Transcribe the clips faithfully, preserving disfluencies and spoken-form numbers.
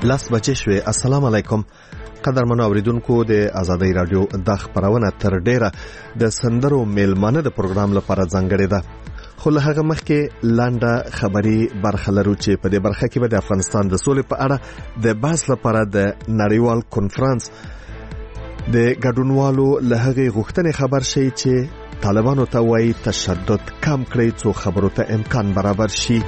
لاس بچې شوې. السلام علیکم قدرمنو اوریدونکو، د آزادۍ رادیو د خبرونه تر ډیره د سندرو میلمانه د پروګرام لپاره ځانګړې ده، خو له هغه مخکې لانډه خبري برخه لرو چې په دې برخه کې به د افغانستان د سولې په اړه د بحث لپاره د نړیوال کنفرانس د ګډونوالو له هغې غوښتنې خبر شي چې طالبانو ته وایي تشدد کم کړي څو خبرو ته امکان برابر شي.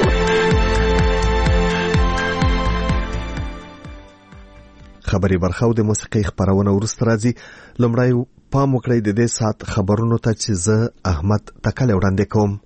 خبري برخه او د موسیقي خبرونه ورسته راځي. لومړی پام وکړئ د دې سات خبرونو ته چې زه احمد تکل وړاندې کوم.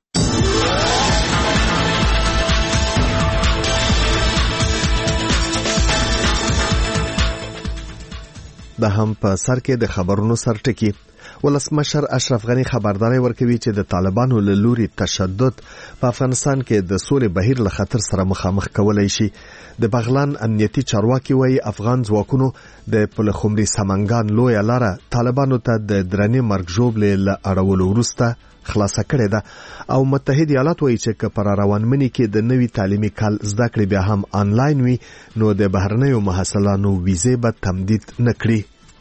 د هم په سر کې د خبرونو سرټکی. ولسمشر اشرف غنی خبرداري ورکوي چې د طالبانو له لوري تشدد په افغانستان کې د سولې بهیر له خطر سره مخامخ کولای شي. د بغلان امنیتي چارواکي وایي افغان ځواکونو د پلخمري سمنګان لوی لاره طالبانو ته د درنې مرګ ژوبلې له اړولو وروسته خلاصه کړې ده، او متحد ایالات وایي چې که پر روانمني کې د نوي تعلیمي کال زده کړې بیا هم آنلاین وي نو د بهرنیو محصلانو ویزې به تمدید نه کړي.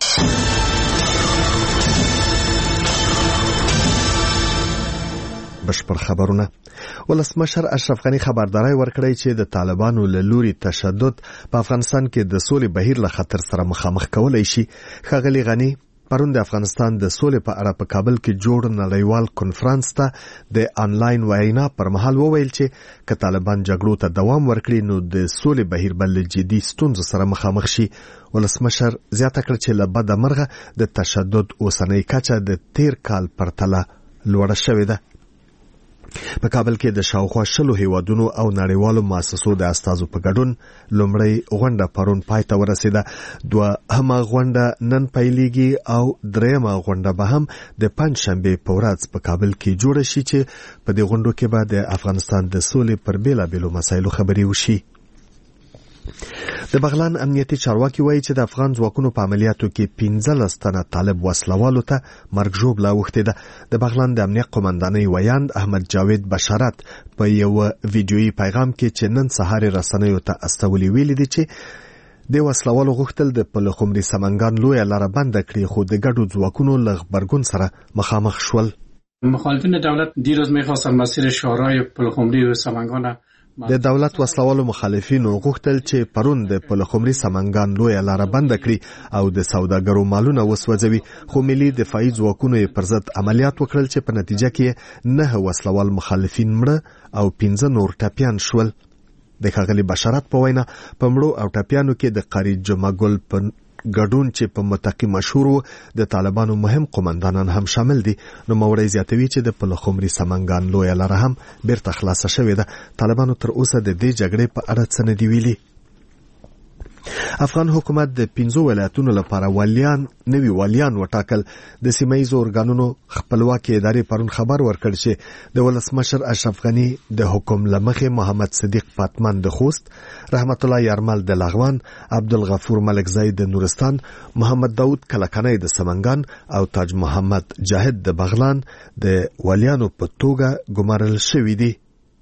بشپړ خبرونه. ولسمشر اشرف غنی خبرداري ورکړی چې د طالبانو له لوري تشدد په افغانستان کې د سولې بهیر له خطر سره مخامخ کولای شي. ښاغلي غنی پرون د افغانستان د سولې په اړه په کابل کې جوړ نړیوال کنفرانس ته د انلاین وینا پر مهال وویل چې که طالبان جګړو ته دوام ورکړي نو د سولې بهیر بل جدي ستونزو سره مخامخ شي. ولسمشر زیاته کړ چې له بده مرغه د تشدد اوسنۍ کچه د تیر کال پرتله لوړه شوې ده. په کابل کې د شاوخوا شلو هیوادونو او نړیوالو مؤسسو د استازو په ګډون لومړی غونډه پرون پای ته ورسېده. دوه همه غونډه نن پیلېږي او درېیمه غونډه به هم د پنجشنبې په ورځ په کابل کې جوړه شي چې په دې غونډو کې به د افغانستان د سولې پر بیلابیلو مسایلو خبرې وشي. د بغلان امنیتي چارواکي وایي چې د افغان ځواکونو په عملیاتو کې پنځلس تنه طالب وسلوالو ته مرګ ژوبله اوښتې ده. د بغلان د امنیت قومندانۍ ویاند احمد جاوید بشارت په یو ویډیویي پیغام کې چې نن سهار رسنیو ته استولي ویلي دي چې د وسلوالو غوښتل د پلخمري سمنګان لویه لاره بنده کړي، خو د ګډو ځواکونو له غبرګون سره مخامخ شول. مخالفین دولت دیروز می‌خواستند مسیر شهرهای پلخمری و سمنگان د دولت وسلوالو مخالفینو غوښتل چې پرون د پلخمري سمنګان لویه لاره بنده کړي او د سوداګرو مالونه وسوځوي، خو ملي دفاعي ځواکونو یې پر ضد عملیات وکړل چې په نتیجه کې نه وسلوال مخالفین مړه او پنځه نور ټپیان شول. د ښاغلي بشارت په وینا په مړو او ټپیانو کې د قاری جمعه ګل په ګډون چې په متقي مشهور د طالبانو مهم قومندانان هم شامل دي. نو موري زیاتوي چې د پلخمري سمنګان لویه لاره هم بیرته خلاصه شوې ده. طالبانو تر اوسه د دې جګړې په اړه څه نه دي ویلي. افغان حکومت د پنځو ولایتونو لپاره والیان نوي والیان وټاکل. د سیمایي ارګانونو خپلواکي ادارې پرون خبر ورکړ چې د ولسمشر اشرف غنی د حکم لمخې محمد صدیق پاتمان د خوست، رحمت الله یارمل د لغوان، عبدالغفور ملکزی د نورستان، محمد داود کلکنی د سمنګان او تاج محمد جاهد د بغلان د والیانو په توګه ګمارل شوي دي.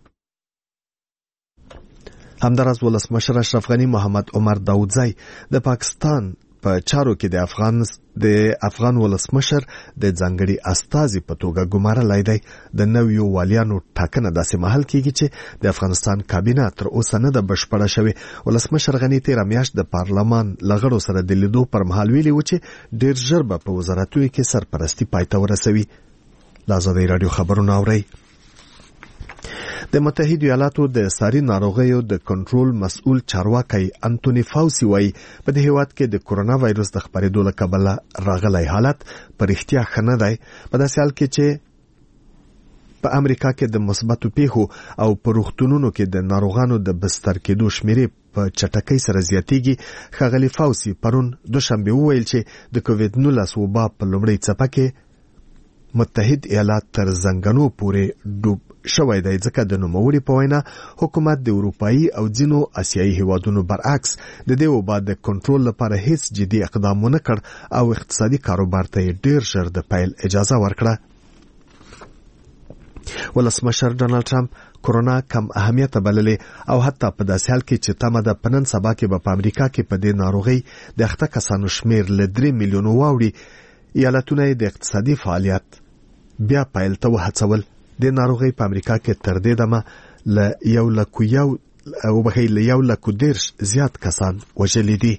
همداراز ولسمشر اشرف غنی محمد عمر داودزی د پاکستان په چارو کې د افغان د افغان ولسمشر د ځانګړي استازي په توګه ګمارلای دی. د نویو والیانو ټاکنه داسې مهال کېږي چې د افغانستان کابینه تر اوسه نه ده بشپړه شوې. ولسمشر غنی تېره میاشت د پارلمان له غړو سره د لیدو پر مهال ویلي و چې ډېر ژر به په وزارتونو کې سرپرستي پای ته ورسوي. د آزادۍ راډیو خبرونه اورئ. د متحد ایالاتو د ساري ناروغیو د کنټرول مسؤل چارواکي انټونی فاوسی وایي په دې هیواد کې د کورونا وایرس د خپرېدو له کبله راغلی حالت په رښتیا ښه نه دی. په داسې حال کې چې په امریکا کې د مثبتو پیښو او په روغتونونو کې د ناروغانو د بستر کېدو شمیرې په چټکۍ سره زیاتېږي. ښاغلي فاوسی پرون دوشنبه وویل چې د کووید نولس وبا په لومړۍ څپه کې متحد ایالات تر زنګنو پورې ډوب شوی دی، ځکه د نوموړي په وینا حکومت د اروپایي او ځینو اسیایي هیوادونو برعکس د دې وبا د کنټرول لپاره هیڅ جدي اقدام ونه کړ او اقتصادي کاروبار ته ډیر ژر د پیل اجازه ورکړه. ولسمشر ډونالد ټرمپ کرونا کم اهمیت بللې او حتی په داسې حال کې چې تمه ده په نن سبا کې به په امریکا کې په دې ناروغۍ د اخته کسانو شمیر له درې میلیونو واوړي. ایالتونه د اقتصادي فعالیت بیا پیل ته وهڅول. د ناروغۍ په امریکا کې تر دې دمه له یو لکو یو او بخې له یو لکو دیرش زیات کسان وژلي دي.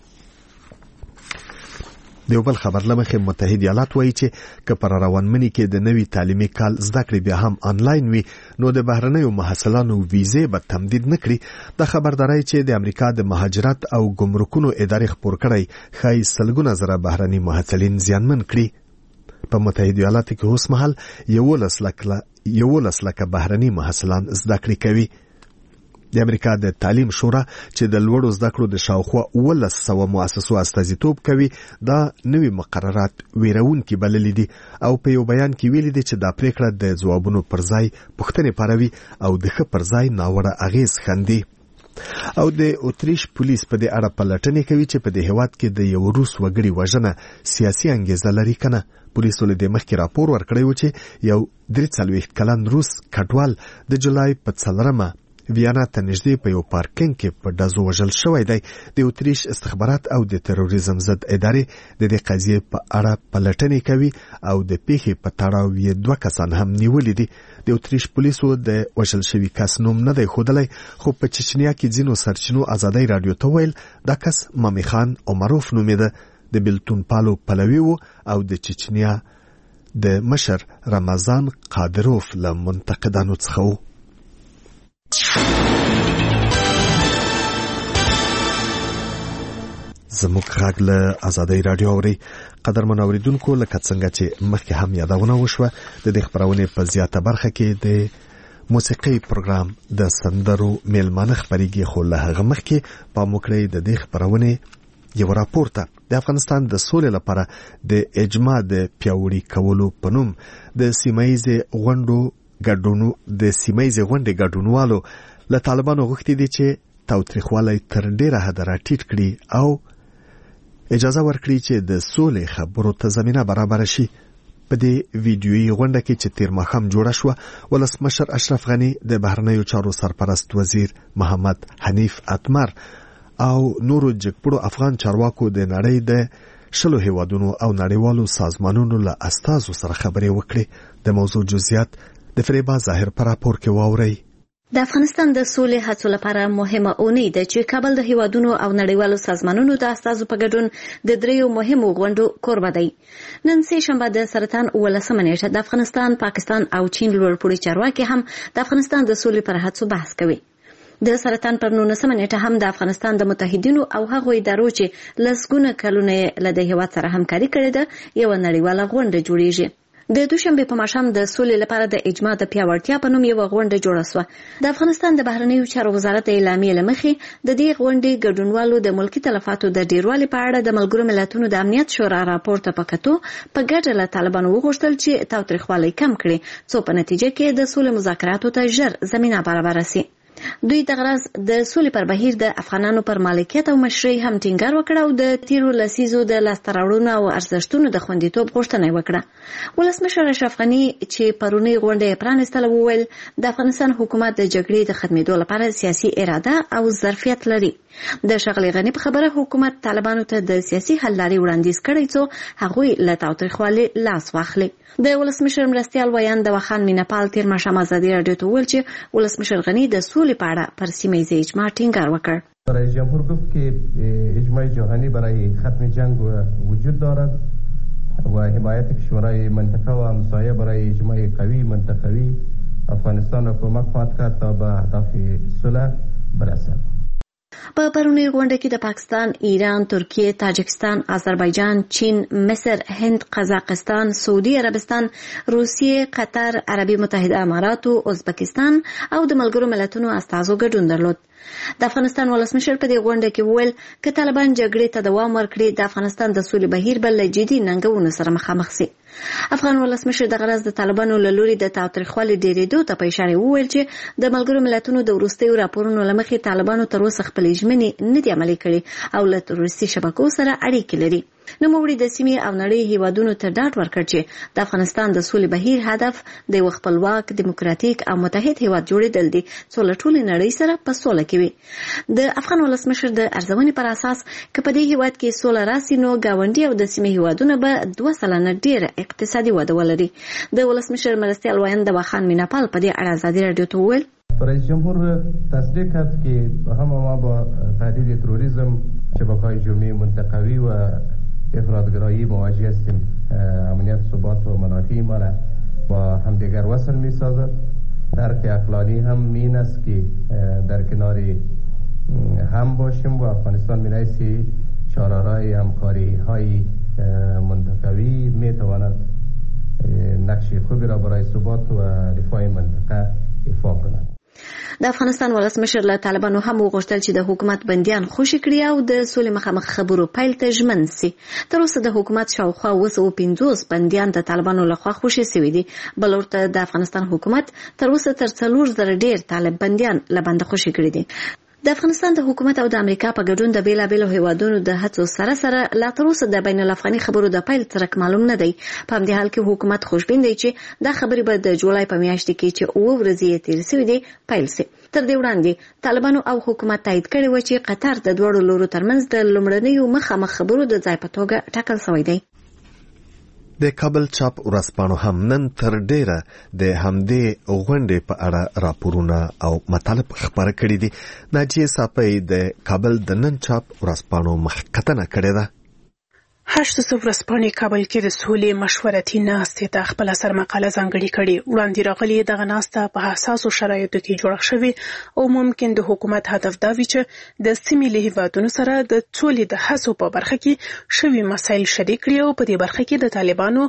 د یو بل خبر لمخې متحد ایالات وایي چې که پر روانمني کې د نوي تعلیمي کال زده کړې بیا هم آنلاین وي نو د بهرنیو محصلانو ویزې به تمدید نه کړي. د خبرداري چې د امریکا د مهاجرت او ګمرکونو ادارې خپور کړی ښایي سلګونه زره بهرني محصلین زیانمن کړي. په متحد ایالاتو کې اوس مهال یولس لکه یولس لکه بهرني محصلان زده کړې کوي. د امریکا د تعلیم شورا چې د لوړو زده کړو د شاوخوا ولس سوه مؤسسو استازیتوب کوي دا نوي مقررات ویرونکي بللي دي او په یو بیان کې ویلي دي چې دا پریکړه د ځوابونو پر ځای پوښتنې پاروي او د ښه پر ځای ناوړه اغیز خندي. او د اتریش پولیس په دې اړه پلټنې کوي چې په دې هیواد کې د یو روس وګړي وژنه سیاسي انګیزه لري کنه. پولیسو له دې مخکې راپور ورکړی و چې یو درې څلوېښت کلن روس کډوال د جولای په څلورمه ویانا ته نږدې په یو پارکینګ کې په ډزو وژل شوی دی. د اتریش استخبارات او د تروریزم ضد ادارې د دې قضیې په اړه پلټنې کوي او د پیښې په تړاو یې دوه کسان هم نیولي دي. د اتریش پولیسو د وژل شوي کس نوم نه دی ښودلی خو په چچنیا کې ځینو سرچینو ازادۍ راډیو ته ویل دا کس مامي خان عمروف نومېده. د بیلتون پالو پلوي و او د چچنیا د مشر رمضان قادروف له منتقدانو څخه و. زموږ غږ له ازادۍ راډیو اوري. قدرمن اوریدونکو لکه څنګه چې مخکې هم یادونه وشوه د دې خپرونې په زیاته برخه کې د موسیقي پروګرام د سندرو میلمانه خبرېږي خو له هغه مخکې پام وکړئ د دې خپرونې یو راپور ته. د افغانستان د سولې لپاره د اجماع د پیاوړي کولو په نوم د سیمایي غونډو ګډونو د سیمایي غونډې ګډونوالو له طالبانو غوښتي دي چې تاوتریخوالی تر ډیره حده راټیټ کړي او اجازه ورکړي چې د سولې خبرو ته زمینه برابر شي. په دې ویډیویي غونډه کې چې تیر ماښام جوړه شوه ولسمشر اشرف غني د بهرنیو چارو سرپرست وزیر محمد حنیف اتمر او نورو جګپړو افغان چارواکو د نړۍ د شلو هیوادونو او نړیوالو سازمانونو له استازو سره خبرې وکړي. د موضوع جزئیات د فریبا ظاهر پر راپور کې واورئ. د افغانستان د سولې هڅو لپاره مهمه اونۍ ده چې کابل د هیوادونو او نړیوالو سازمانونو د استازو په ګډون د دریو مهمو غونډو کوربه دی. نن سه شنبه د سرطان ولسمه نیټه د افغانستان، پاکستان او چین لوړپوړي چارواکي هم د افغانستان د سولې پر هڅو بحث کوي. د سرطان پر نولسمه نیټه هم د افغانستان د متحدینو او هغو ادارو چې لسګونه کلونه له د هیواد سره همکاري کړې ده یو نړیواله غونډه جوړیږي. د دوشنبه په ماښام د سولې لپاره د اجماع د پیاوړتیا په نوم یو غونډه جوړه شوه. د افغانستان د بهرنیو چارو وزارت اعلامیه لمخې د دې غونډې ګډونوالو د ملکی تلفاتو د ډیروالي په اړه د ملګرو ملتونو د امنیت شورا راپور ته پکتو په ګډه له طالبانو وغوښتل چې تاوتریخوالی کم کړي څو په نتیجه کې د سولې مذاکراتو ته ژر زمینه برابره شي. دوی د غرض د سولې پر بهیر د افغانانو پر مالکیت او مشرۍ هم ټینګار وکړ او د تیرو لسیزو د لاسته راوړنو او ارزښتونو د خوندیتوب غوښتنه وکړه. ولسمشر اشرف غني چې پرونی غونډه پرانستله وویل د افغانستان حکومت د جګړې د ختمېدو لپاره سیاسي اراده او ظرفیت لري. د شغلي غني په خبره حکومت طالبانو ته د سیاسي حل لارې وړاندیز کړي څو هغوی له تاوتریخوالي لاس واخلي. د ولسمشر مرستیال ویان د وخان مینپال تیر ماښام ازادي راډیو ته وویل چې ولسمشر غني د سولې په اړه پر سیمه ییز اجماع ټینګار وکړ. رئیس جمهور گفت که اجماع جهانی برای ختم جنگ وجود دارد و حمایت کشورهای منطقه و همسایه برای اجماع قوی منطقوی افغانستان را کمک خواهد کرد تا به اهداف صلح برسد. په پرونی غونډه کې د پاکستان، ایران، ترکیه، تاجکستان، آذربایجان، چین، مصر، هند، قزاقستان، سعودي عربستان، روسیه، قطر، عربي متحده امارات او ازبکستان او د ملګرو ملتونو استازو ګډون درلود. د افغانستان ولسمشر په دې غونډه کې وویل که طالبان جګړې ته دوام ورکړي د افغانستان د سولې بهیر بل جدي ننګونو سره مخامخ شي. افغان ولسمشر د غرض د طالبانو له لوري د تاوتریخوالي ډېرېدو ته په اشاره وویل چې د ملګرو ملتونو د وروستیو راپورونو له مخې طالبانو تر اوسه خپل اجماع ژمنې نه دي عملي کړي او له تروریستي شبکو سره اړیکې لري. نوموړي د سیمې او نړۍ هیوادونو ته ډاډ ورکړ چې د افغانستان د سولې بهیر هدف د یو خپلواک دیموکراتیک او متحد هیواد جوړېدل دي چې له ټولې نړۍ سره په سوله کې وي. د افغان ولسمشر د ارزونې پر اساس که په دې هیواد کې سوله راسي نو ګاونډي او د سیمې هیوادونه به دوه سلنه ډېره اقتصادي وده ولري. د ولسمشر مرستیال وایند دواخان میناپال په دې اړه ازادي راډیو ته وویل رئیس جمهور تصدیق کرد که همه ما با تهدید تروریسم شبکه‌های جرمی منطقوی و افراطگرایی مواجه هستیم. امنیت ثبات و منافع ما را با همدیگر وصل می سازد. درک عقلانی هم این است که در کنار هم باشیم و افغانستان می نایسی چاره‌های همکاری های منطقوی می تواند نقش خوبی را برای ثبات و رفاه منطقه ایفا کند. د افغانستان ولسمشر له طالبانو هم وغوښتل چې د حکومت بندیان خوشي کړي او د سولې مخامخ خبرو پیل ته ژمن سي. تر اوسه د حکومت شاوخوا اوه سوه پنځوس بندیان د طالبانو لخوا خوشي سوي دي. بل ورته د افغانستان حکومت تر اوسه تر څلور زره ډیر طالب بندیان له بنده خوشي کړي دي. د افغانستان د حکومت او د امریکا په ګډون د بیلابیلو هیوادونو د هڅو سره سره لا تر اوسه د بین الافغاني خبرو د پیل څرک معلوم نه دی. په همدې حال کې حکومت خوشبین دی چې دا خبرې به د جولای په میاشت کې چې اوه ورځې یې تېرې سوي دي پیل سي. تر دې وړاندې طالبانو او حکومت تایید کړی و چې قطر د دواړو لورو ترمنځ د لومړنیو مخامخ خبرو د ځای په توګه ټاکل شوی دی. د کابل چاپ ورځپاڼو هم نن تر ډیره د همدې غونډې په اړه راپورونه او مطالب خبره کړي دي. ناجیه صافی د کابل د نن چاپ ورځپاڼو مخکتنه کړې ده. هشت سو ورځپاڼې کابل کې د سولې مشورتي ناستې ته خپل سر مقاله ځانګړې کړې. وړاندې راغلي دغه ناسته په حساسو شرایطو کې جوړه شوې او ممکن د حکومت هدف دا وي چې د سیمې له هیوادونو سره د سولې د هڅو په برخه کې شوي مسایل شریک کړي او په دې برخه کې د طالبانو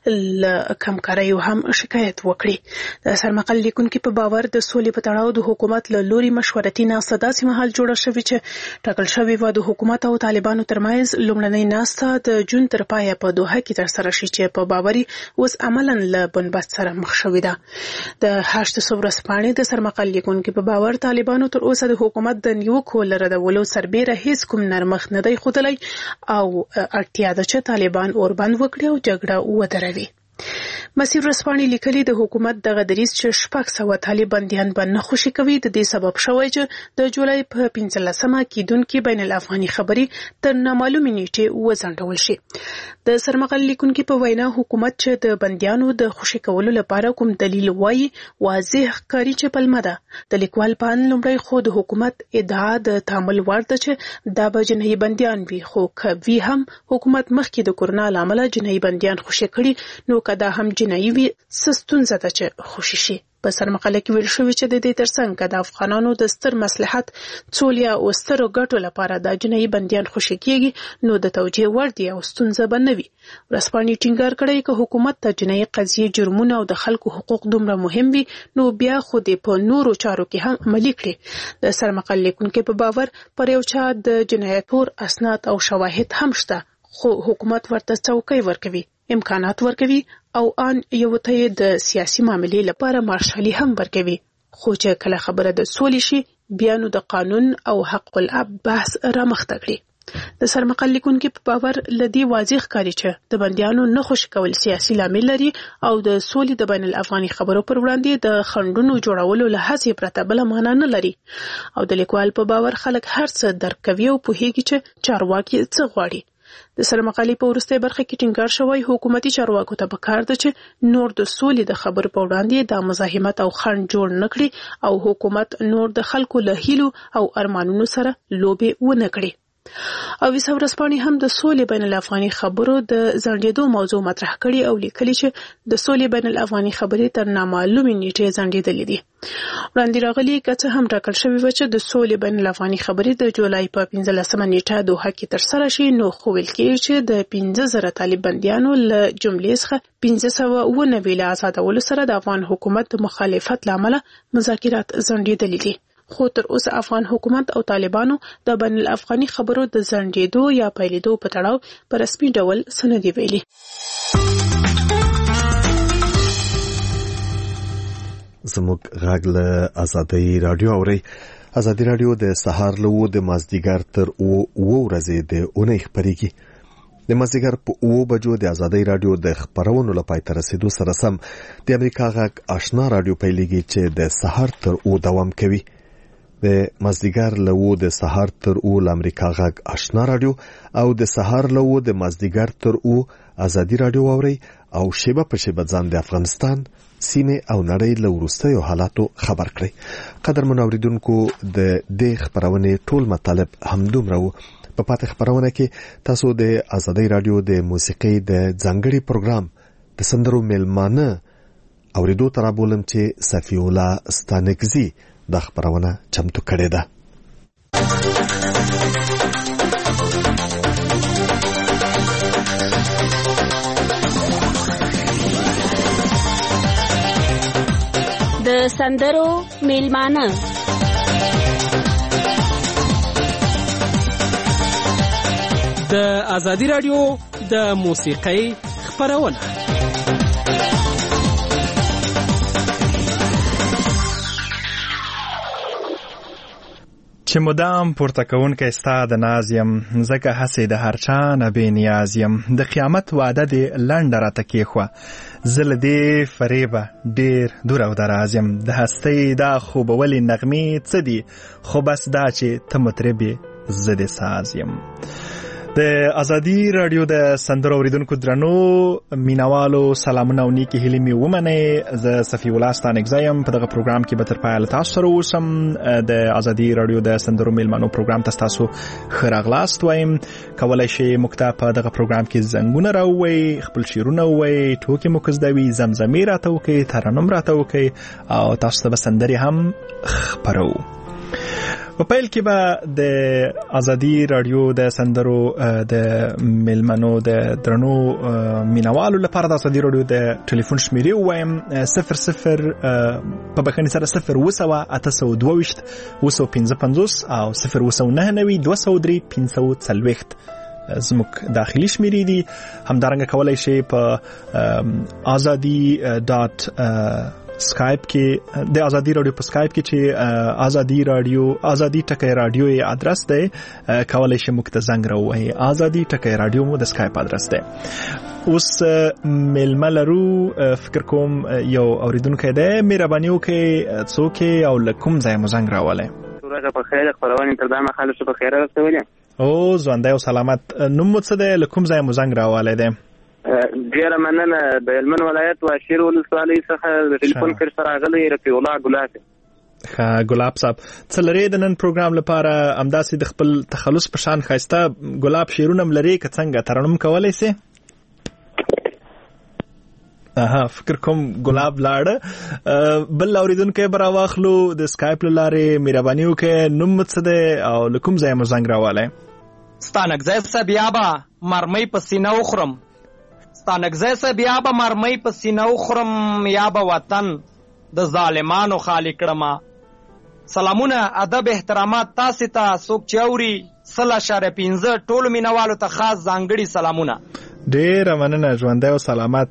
له کمکاریو هم شکایت وکړي. د سرمقال لیکونکي په باور د سولې په تړاو د حکومت له لوري مشورتي ناسته داسې مهال جوړه شوې چې ټاکل شوې وه د حکومت او طالبانو ترمنځ لومړنۍ ناسته د جون تر پایه په دوحه کې تر سره شي چې په باوري اوس عملاً له بنبست سره مخ شوې ده. د هشت سو ورځپاڼې د سرمقال لیکونکي په باور طالبانو تر اوسه د حکومت د نیوکو له ردولو سربیره هیڅ کوم نرمښت نه دی ښودلی او اړتیا ده چې طالبان اوربند وکړي او جګړه ودروي. مسیر ورځپاڼې لیکلي د حکومت دغه دریځ چې شپږ سوه طالب بندیان به نه خوشي کوي د دې سبب شوی چې د جولای په پنځلسمه کېدونکې بین الافغاني خبرې تر نامعلومې نیټې وځنډول شي. د سرمقال لیکونکي په وینا حکومت چې د بندیانو د خوشي کولو لپاره کوم دلیل وایي واضح ښکاري چې پلمه ده. د لیکوال په اند لومړی خو د حکومت ادعا د تعامل وړ ده چې دا به جنایي بندیان وي، خو که وي هم حکومت مخکې د کرونا له امله جنایي بندیان خوشي کړي نو که دا هم جنایي وي څه ستونزه ده چې خوشي شي. په سرمقاله کې ویل شوي چې د دې ترڅنګ که د افغانانو د ستر مصلحت څولیا او سترو ګټو لپاره د جنایي بندیان خوشي کېږي نو د توجیه وړ دي او ستونزه به نه وي. ورځپاڼې ټینګار کړی که حکومت ته جنایي قضیې جرمونه او د خلکو حقوق دومره مهم وي نو بیا خو دې په نورو چارو کې هم عملي کړي. د سرمقال لیکونکي په باور پر یو چا د جنایتور اسناد او شواهد هم شته خو حکومت ورته څوکۍ ورکوي، امکانات ورکوي او ان یو ته د سیاسي معاملې لپاره مارشالي هم ورکوي. خو چې کله خبره د سولې شي بیا نو د قانون او حق الاب بحث رامخته کړي. د سرمقال لیکونکي په باور له دې واضح ښکاري چې د بندیانو نه خوشي کول سیاسي لامل لري او د سولې د بین الافغاني خبرو پر وړاندې د خنډونو جوړولو له هڅې پرته بله معنا نه لري. او د لیکوال په باور خلک هر څه درک کوي او پوهیږي چې چارواکي څه غواړي. د سرمقالې په وروستۍ برخه کې ټینګار شوی حکومتي چارواکو ته پکار ده چې نور د سولې د خبرو په وړاندې د مزاحمت او خنډ جوړ نه کړي او حکومت نور د خلکو له هیلو او ارمانونو سره لوبې ونه کړي. او ویسا ورځپاڼې هم د سولې بین الافغاني خبرو د ځنډېدو موضوع مطرح کړي او لیکلي چې د سولې بین الافغاني خبرې تر نامعلومې نیټې ځنډېدلې دي. وړاندې راغلي که څه هم ټاکل شوي وه چې د سولې بین الافغاني خبرې د جولای په پنځلسمه نیټه دوحه کې ترسره شي نو خو ویل کېږي چې د پنځه زره طالب بندیانو له جملې څخه پنځه سوه اووه نوي له ازادولو سره د افغان حکومت د مخالفت له امله مذاکرات ځنډېدلي دي. خو تر اوسه افغان حکومت او طالبانو د بین الافغاني خبرو د ځنډېدو یا پیلېدو په تړاو په رسمي ډول څه نه دي ویلي. زموږ غږ له ازادۍ راډیو اورئ ازادي راډیو د سهار له د مازدیګر تر او ورځې د اونۍ خبرېږي. د مازدیګر په او بجو د ازادي راډیو د خبرونو لپاره تر رسیدو سره سم د امریکا غږ آشنا راډیو پیلېږي چې د سهار تر او دوام کوي. د مازدیګر له او د سهار تر او د امریکا غږ آشنا راډیو او د سهار له او د مازدیګر تر او ازادي راډیو اوري او شیبه په شیبه ځان د افغانستان سیمه او نړۍ له وروستیو حالاتو خبر کړي. قدر منوریدونکو د دې خبرونه ټول مطالب همدومره وو. په پاتې خبرونه کې تاسو د ازادي راډیو د موسیقي د ځانګړي پروګرام د سندرو میلمانه اوریدو تر بولم چې صفی الله ستانکزی د خبرونه چمتو کړي ده. د سندرو میلمانه د ازادي راډیو د موسیقۍ خبرونه. چې مدام پورته کوونکی ستا د ناز یم، ځکه هسې د هر چا نه بې نیاز یم. د قیامت وعده دې لنډه راته کېښوه، زه له دې فریبه ډېر دور او دراز یم. د هستۍ دا خوبولې نغمې څه دي، خو بس دا چې ته مطرب یې زه دې ساز یم. د ازادي راډیو د سندرو اوریدونکو درنو مینوالو سلامونه او نیکی هیلې مې ومنئ. زه صفی الله ستانکزی یم. په دغه پروګرام کې به تر پایه له تاسو سره اوسم. د ازادي راډیو د سندرو میلمانو پروګرام ته تاسو ښه راغلاست وایم. کولی شئ موږ ته په دغه پروګرام کې زنګونه راووئ، خپل شعرونه ووایئ، ټوکې مو که زده وي، زمزمې راته وکئ، ترنم راته وکئ او تاسو ته به سندرې هم خپرو. په پیل کې به د ازادي راډیو د سندرو د میلمنو د درنو مینوالو لپاره د ازادي راډیو د ټلیفون شمیرې ووایم: صفر صفر په بخښنې سره صفر اوه سوه اته سوه دوه ویشت اوه سوه پنځه پنځوس او صفر اوه سوه نهه نوي دوه سوه درې پنځه سوه څلوېښت زموږ داخلي شمیرې دي. همدارنګه کولی شئ په ازادي ډاټ سکایپ کې د ازادي راډیو په سکایپ کې چې ازادي راډیو ازادي ټکی راډیو یې ادرس دی، کولی شئ موږ ته زنګ راووهئ. ازادي ټکی راډیو مو د سکایپ ادرس دی. اوس میلمه لرو، فکر کوم یو اوریدونکی دی. مهرباني وکړئ څوک او له کوم ځایه مو زنګ راولی؟ ورځ په خیر، خپرونې تر دا مهاله څه په خیر رسولې؟ او ژوندی او سلامت. نوم مو څه دی؟ له کوم ځایه مو زنګ راولی دی؟ ډیره مننه. د هلمند ولایت واشیر ولسوالۍ څخه د ټلیفون کر سره راغلی رفیع الله ګلاب. ښه ګلاب صاحب، څه لرې د نن پروګرام لپاره؟ همداسې د خپل تخلص په شان ښایسته ګلاب شعرونه هم لرې که څنګه ترنم کولی سې؟ اها فکر کوم ګلاب لاړه. بل اوریدونکی به راواخلو د سکایپ له لارې. مهرباني وکړئ نوم مو څه دی او له کوم ځایه مو زنګ راولی؟ ستانکزی صاحب یا به مرمۍ په سینه وخورم، ستانکزی صاحب یا به مرمۍ په سینه وخورم، یا به وطن د ظالمانو خالی کړمه. سلامونه، ادب، احترامات تاسې ته. څوک چې اوري سل اشاریه پنځه ټولو مینوالو ته خاص ځانګړي سلامونه. ډېره مننه، ژوندی او سلامت.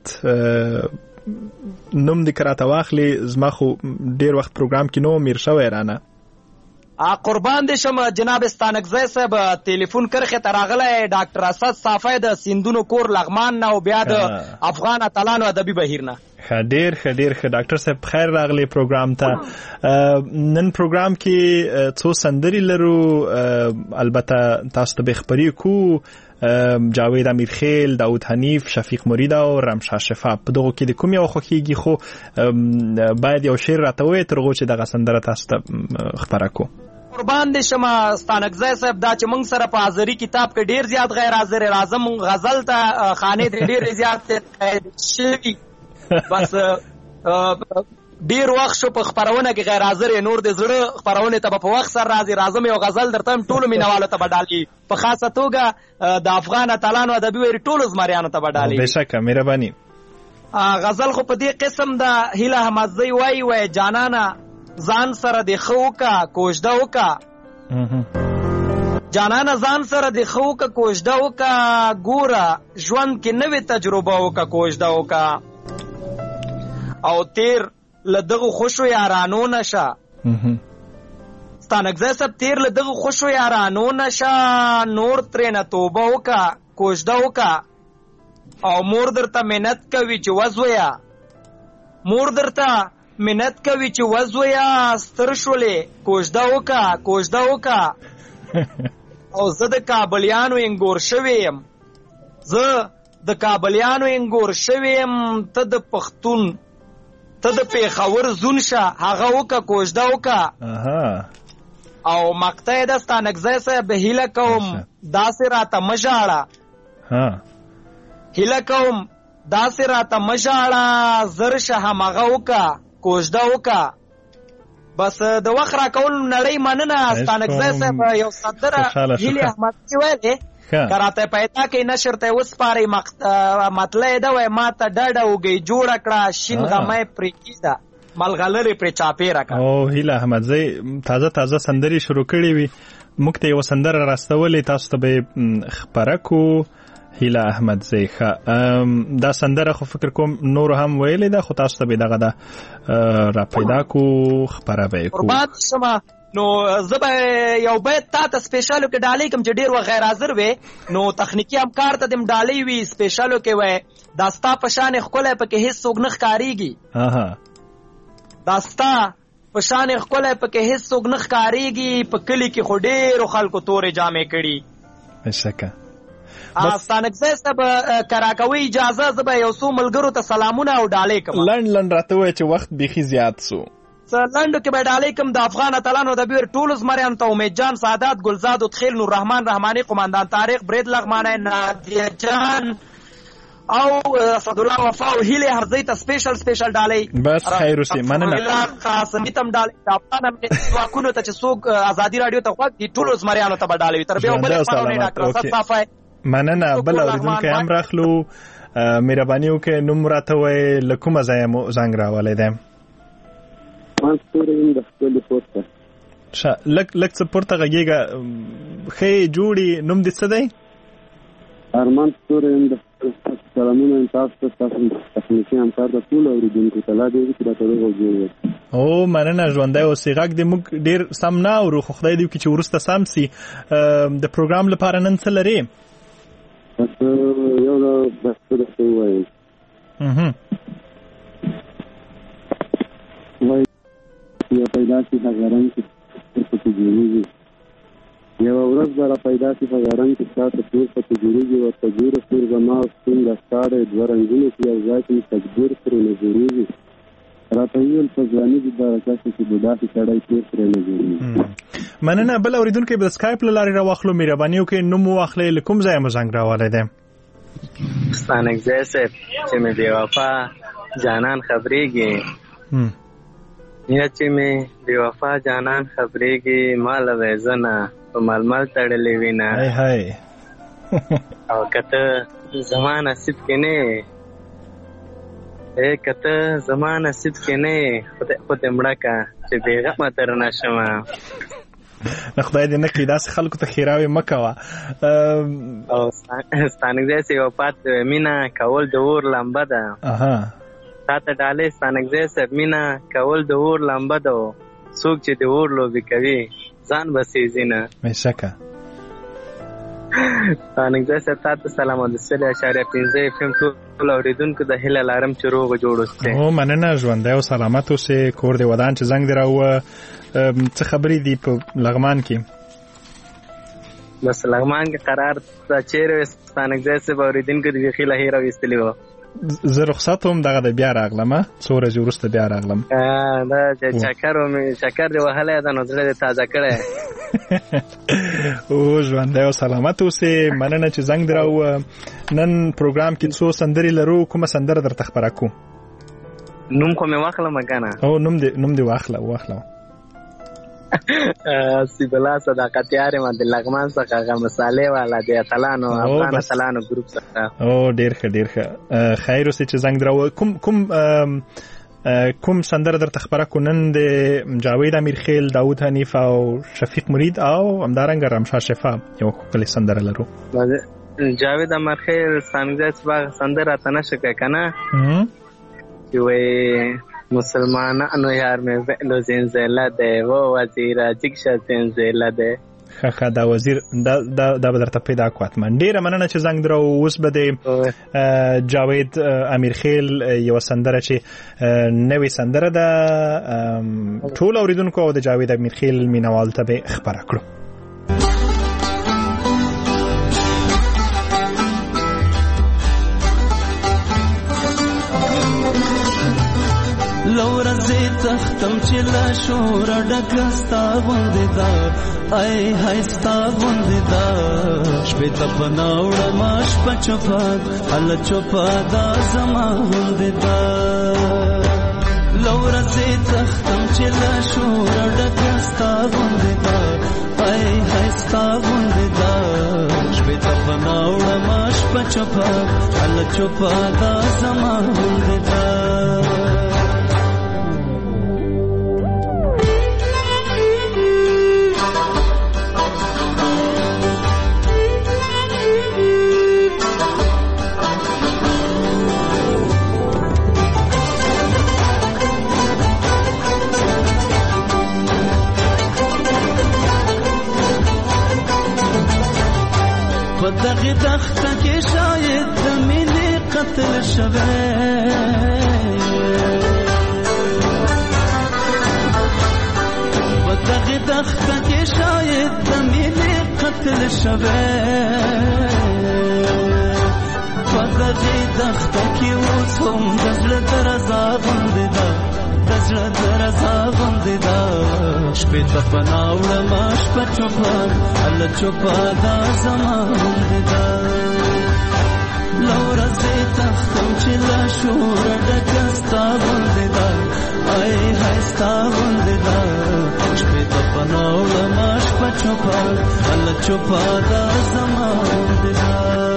نوم دې که راته واخلې، زما خو ډېر وخت پروګرام کې نه و میر شوی رانه. قربان دې شم جناب ستانکزی صاحب. ټلیفون کرښې ته راغلی ډاکټر اسد صافی د سیندونو کور لغمان نه او بیا د افغان اتلانو ادبي بهیر نه. ښه، ډېر ښه ډېر ښه ډاکټر صاحب، خیر راغلی پروګرام ته. نن پروګرام کې څو سندرې لرو، البته تاسو ته به خبرې کوو. جاوید امیرخیل، داود حنیف، شفیق مرید او رمشا شفا. په دغو کې د کوم یو خوښیږي؟ خو باید یو شعر راته ووایې تر هغو چې دغه سندره تاسو ته خپره کړو. قربان دې شم ستانکزی صاحب، دا چې موږ سره په حاضري کتاب کې ډېر زیات غیر حاضر راځم غزل ته خانې دې ډېرې زیات شوي. بس ډیر وخت شو په خبرونه کې غیر حاضر نور د زړه خبرونه ته په وخت سره راځي. راځم یو غزل درته ټولو مینوالو ته بدالي، په خاصه توګه د افغان اتلانو ادبي ویری ټولو زمریانو ته بدالي. بشکه، مهرباني. غزل خو په دې قسم د هیله احمدزی وای وای جانانا ځان سره د خو کا کوژده وکا، جانانا ځان سره د خو کا کوژده وکا، ګوره ژوند کې نوې تجربه وکا کوژده وکا، او تیر لدغه خوشو یارانو نشه ستانکزی صاحب تیر له دغه خوشو یارانو نشه نور ترې نه توبه وکړه کوژده وکړه او مور درته منت کوي چې وزویا مور درته منت کوي چې وزویا ستر شولې کوژده وکړه کوژده وکړه او زه د کابلیانو انګور شوی یم زه د کابلیانو انګور شوی یم ته د پښتون ته د پیښور زون شه هغه وکړه کوژده وکړه او مقطع د ستانکزی صاحب هیله کوم داسې راته مه ژاړه هیله کوم داسې راته مه ژاړه زر شه همغه وکړه کوژده وکړه بس د وخت راکولو نړۍ مننه ستانکزی صاحب یو سندره هیلې احمدزي ویلې که راته پیدا کوي نشر ته وسپارئ مطلع یې ده وایي ما ته ډډه وږئ جوړه کړه شین غمی پرې کېږده ملغلرې پرې چاپېره کړه او هیله احمدزی تازه تازه سندرې شروع کړې وي موږ ته یوه سندره راستولې تاسو ته به یې خپره کړو هیله احمدزی ښه دا سندره خو فکر کوم نورو هم ویلې ده خو تاسو ته به یې دغه ده را پیدا کړو خپره به یې کړو قربان شمه نو زه به یو بیت تا ته سپیشالو کې ډالۍ کوم چې ډېر وخت غیر حاضر وې نو تخنیکي همکار ته دم ډالۍ وي سپیشالو کې وای دا ستا په شان ښکلی پکې هېڅ څوک نه ښکارېږي دا ستا په شان ښکلی پکې هېڅ څوک نه ښکارېږي په کلي کې خو ډېرو خلکو تورې جامې کړي بېشکه ستانکزی صاحب که راکوئ اجازه زه به یو څو ملګرو ته سلامونه او ډالۍ کوم لنډ لنډ راته ووایه چې وخت بیخي زیات سو لنډو کې به ډالۍ کوم د افغان اتلانو د بیر ټولو زمریانو ته امید جان سعادت ګلزاد اتخیل نور رحمان رحمانی قماندان طارق برید لغمانی نادیه جان او اسدالله وفا او هیلې هرزۍ ته سپیشل سپیشل ډالۍ بس خیر اوسې مننه قاسمي ته هم ډالۍ د افغان ځواکونو ته چې څوک ازادي راډیو ته غوږ دي ټولو زمریانو ته به ډالۍ وي تر بیا بلې خپرونې ډاکټر اسد صافی مننه بل اورېدونکی هم راخلو مهرباني وکړئ نوم راته وایئ له کومه ځایه مو زنګ راولی دی لږ لږ څه پورته غږېږه ښه جوړي نوم دې څه دی ارمان ستوری یم د سلامونه یم تاسو ته ستاسو تخنیکي همکار ته ټولو اورېدونکو ته لا دې وکړي چې راته روغ او جوړ وي او مننه ژوندی اوسې غږ دې موږ ډېر سم نه اورو خو خدای دې وکړي چې وروسته سم سي د پروګرام لپاره نن څه لرې یو ډول بس درته ووایم وایي یا پیدا شي په غرنګ کې پکې جوړېږي یوه ورځ به را پیدا شي په غرنګ کې ستا ته تور پکې جوړېږي ورته ګوره سور زما او سپین دستاړی دوه رنګونه چې یو ځای کې مې تقدیر پرې نه جوړېږي راته وویل په ځواني دې دغه کس چې بوډا شي سړی تور پرې نه جوړېږي مننه بل اورېدونکی به د سکایپ له لارې راواخلو مهرباني وکړئ نوم وواخلئ له کوم ځایه مو زنګ راولی دی ستانکزی صاحب چې مې بې وفا جانان خبرېږي یا چې مې بې وفا جانان خبرېږي ماله وی زنه په ململ تړلې وینه او که ته زما نصیب کې نه ای که ته زما نصیب کې نه خو دې مړه که چې بېغمه تر نه شمه نه خدای دې نه کړي داسې خلکو ته ښېراوې مه کوه او ستانکزی صاحب یو پات مینه کول د اور لمبه ده تا ته ډالۍ ستانکزی صاحب مینه کول د اور لمبه ده څوک چې د اور لوبې کوي ځان به سېزي نه بېشکه ستانکزی صاحب تا ته سلام او د سلې اشاریه پنځه اف ام ټول اورېدونکو د هیله لرم چې روغ جوړ اوسئ او مننه ژوندی او سلامت اوسې کور دې ودان چې زنګ دې راووه څه خبرې دي په لغمان کې بس لغمان کې قرار ته چیرې وې ستانکزی صاحب اورېدونکو دې بیخي له هیره ویستلي وه زه رخصت وم دغه د بیا راغلم څو ورځې وروسته بیا راغلم دا چې چکر مې چکر دې وهلی ده نو زړه دې تازه کړی او ژوندی او سلامت اوسې مننه چې زنګ دې راووه نن پروګرام کې څو سندرې لرو کومه سندره درته خپره کړو نوم خو مې واخلم که نه او نوم دې نوم دې واخله واخله سیب الله صداقت یار ما د لغمان څخه هغه مصالې والا د اتلانو افغان اتلانو ګروپ څخه او ډیر ښه ډیر ښه خیر اوسې چې زنګ درو کوم کوم کوم سندره درته خبره کو نن د جاوید امیرخیل داود حنیف او شفیق مرید او همدارنګه رمشا شفا یو کلی سندره لرو جاوید امیرخیل څنګه چې سندره تنه شکه کنه چې وې مسلمانانو یار مې ویلو زنزله دی و وزیره جګشه زنزله دی. خخه دا وزیر دا دا د بدرته پیدا کواتمن ډیره مننه چې زنګ درو. اوس به د جاوید امیرخیل یو سندره چې نوې سندره ده ټول اوریدونکو او د جاوید امیرخیل مینوال ته به خبره کړو. لورزی تختم چې لا شور ډکستا غوندې دا ای هاي ستا غوندې دا شپې ته پناوړه ماش پچپا ال چپا دا زما غوندې دا لورزی تختم چې لا شور ډکستا غوندې دا ای هاي ستا غوندې دا شپې ته پناوړه ماش پچپا ال چپا دا زما غوندې دا دغه دخته کې شاید د مینې قتل شوه په دغه دخته کې شاید د مینې قتل شوه په دغه دخته کې اوس هم د زړه درزا غوندې ده د زړه درزا غوندې ده شپې ته پناوړه ما شپه چوپه الله چوپه دا زما غوندې ده لورزې تختم چې لا شوره ډکه ستا غوندې ده ای هاي ستا غوندې ده شپې ته پناوړه ما شپه چوپه الله چوپه دا زما غوندې ده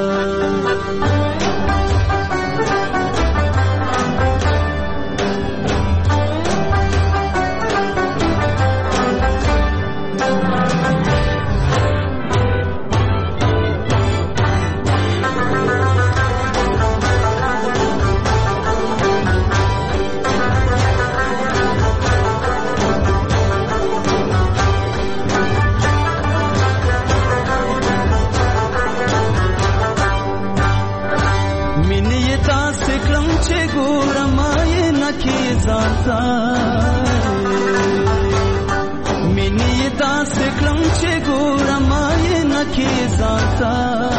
مینی داس کلم چې ګورم یې نکي ځانتا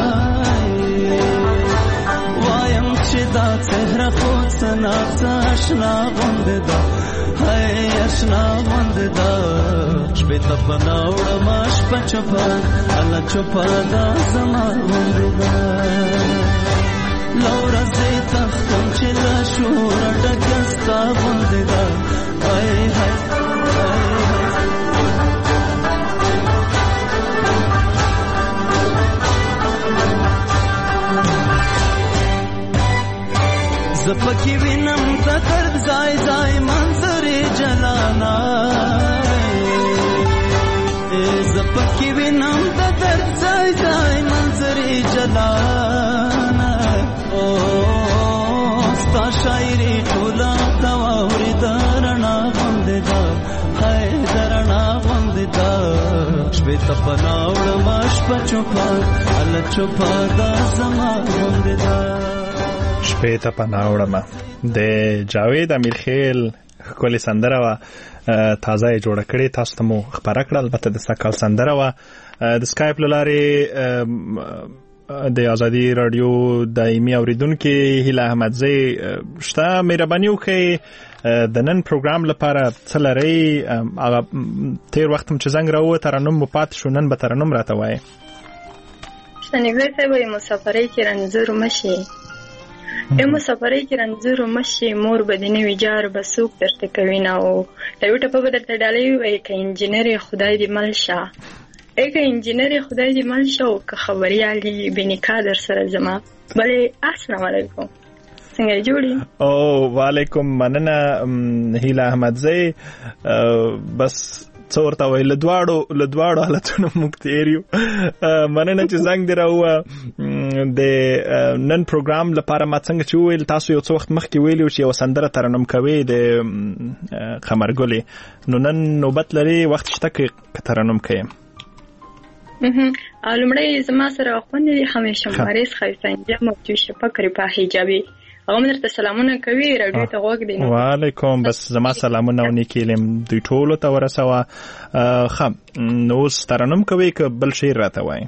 وایم چې دا څهره خو څنا آشنا غوندې ده هاي آشنا غوندې ده شپې ته پناوړه ما شپه چوپه الله چوپه دا زما غوندې ده لورزې تختم چې لا شوره ډکه ستا غوندې ده ای هاي زپکی وینم د درد ځای ځای منظرې جلانا زپکی وینم د درد ځای ځای منظرې جلانا او ستا شاعري ټوله تواوري درنا غوندې ده هاي درنا غوندې ده شپې ته پناوړه ما شپه چوپه الله چوپه دا زما غوندې ده شپې ته پناوړه د جاوید امیرخیل ښکلې سندره وه تازه یې جوړه کړې تاسو ته مو خپره کړه البته د سږ کال سندره وه د سکایپ له لارې د ازادي راډیو دایمي اوریدونکي هیله احمدزی شته مهرباني وکړئ د نن پروګرام لپاره څه لرئ هغه تېر وخت هم چې زنګ راووت ترنم مو پاتې شو نن به ترنم راته وایې شنګزی صاحب وایي مسافرۍ کې رنځور مشي ای مسافرۍ کې رنځور مشي مور به دې نه وي جار به څوک درته کوي نه او د یو ټپه به درته ډالۍ ووایي که انجینر یې خدای دې مل شه ای که انجینر یې خدای دې مل شه او که خبریال یې بېنکا در سره زما بلې السلام علیکم څنګه یې جوړ یې او وعلیکم مننه هیله احمدزی بس څه ورته وایي له دواړو له دواړو حالتونو موږ تېر یو مننه چې زنګ دې راووه د نن پروګرام لپاره ما څنګه چې ویل تاسو یو څو وخت مخکې ویلو چې یو سندره ترنم کوي د قمرګلې نو نن نوبت لري وخت شته کې ترنم کوي لومړی زما سره خوندې همیشه مریض خیسانجه مفتي شفقر په حجابي هغه درته سلامونه کوي راډیو ته غوږ دی وعلیکم بس زما سلامونه او نیکی لم دوی ټولو ته ورسوه خم نو ترنم کوي که بل شعر راته وایي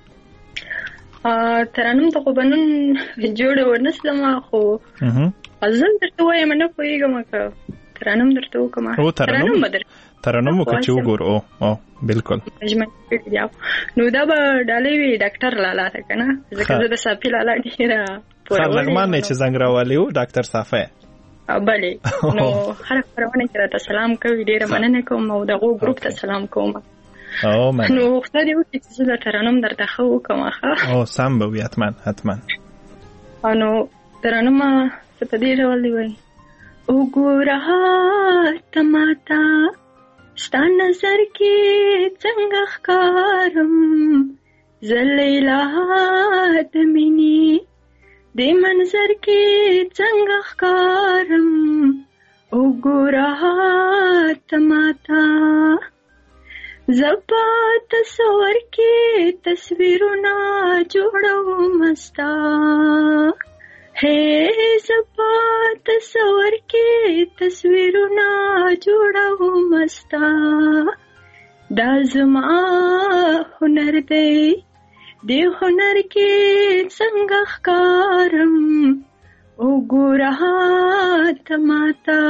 ترنم ته خو به نن جوړه ورنسلم خو غزل درته وایم نه پوهېږم که ترنم درته وکړم ترنم به در ترنم وکړه چې وګورو او او بالکل نو دا به ډالۍ وي ډاکټر لالا ته که نه ځکه زه د صافي لالا ډېره لغمان نه چې زنګ راولي و ډاکټر صافی بلې نو هر خپرونه کې راته سلام کوي ډېره مننه کوم او دغه ګروپ ته سلام کوم او من نو خدای دې وکړي چې زه ترنم درته ښه وکړم ښه او سم به وي حتما حتما نو ترنم څه په دې ډول دی وایي وګوره ته ماته ستا نظر کې څنګه ښکارم زه لیلا د مینې دې منظر کې څنګه ښکارم وګوره ته ماته زه په تصور کې تصویرونه جوړوم ستا هې زه په تصور کې تصویرونه جوړوم ستا دا زما هنر دی دې هنر کې څنګه ښکارم وګوره ته ماته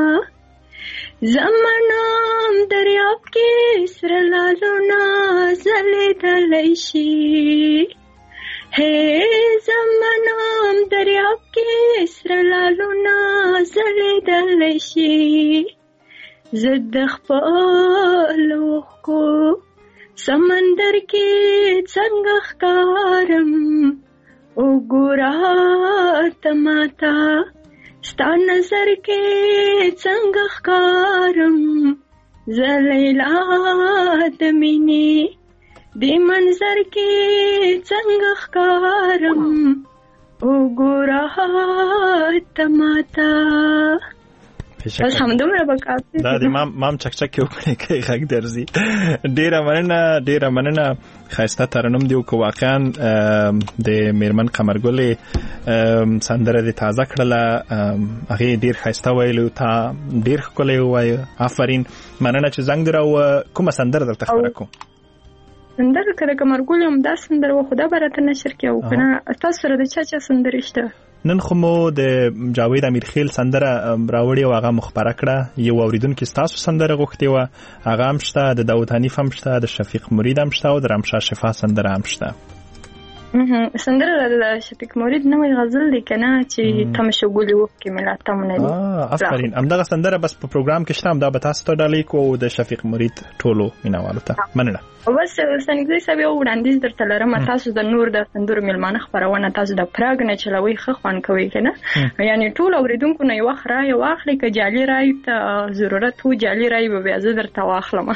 زمانام دریاب کې سره لالونه ځلېدلی شي هې زمانام دریاب کې سره لالونه ځلېدلی شي زه د خپلو اوښکو سمندر کې څنګه ښکارم وګوره ته ماته ستا نظر کې څنګه ښکارم زه لیلا د مینې دې منظر کې څنګه ښکارم وګوره ته ماته بس همدومره به کافي دا د مام مام چک چک یو کړی کوي غږ درځي ډېره مننه ډېره مننه ښایسته ترنم دی که واقعا د میرمن قمرګلې سندره دې تازه کړله هغې ډېر ښایسته ویلو تا ډېر ښکلی ووایه آفرین مننه چې زنګ دې راووه کومه سندره درته خبره کوم سندره که د قمرګلې همدا سندره وه خو دا به راته نشر کړي او که نه تاسو سره د چا چا سندرې شته نن خو مو د جاوید امیرخیل سندره راوړې او هغه مخبره کړه یو اوریدونکي ستاسو سندره غوښتې وه هغه هم شته د داود حنیف هم شته د شفیق مرید هم شته او د رمشا شفا سندره هم شته سندره د شفیق مرید نوی غزل دی که نه چې تمشه ګلې وکړي مې لا تمونه دي افرین همدغه سندره بس په پروګرام کې شته همدا به تاسو ته ډالۍ کو او د شفیق مرید ټولو مینوالو ته مننه بس سنګزی صاحب یو وړاندیز درته لرم تاسو د نور د سندرو میلمانه خپرونه تاسو د پراګ نه چلوي ښه خوند کوي که نه یعنې ټول اورېدونکو نه یوه ښه رایه واخلئ که جعلي رایې ته ضرورت و جعلي رایې به بیا زه درته واخلم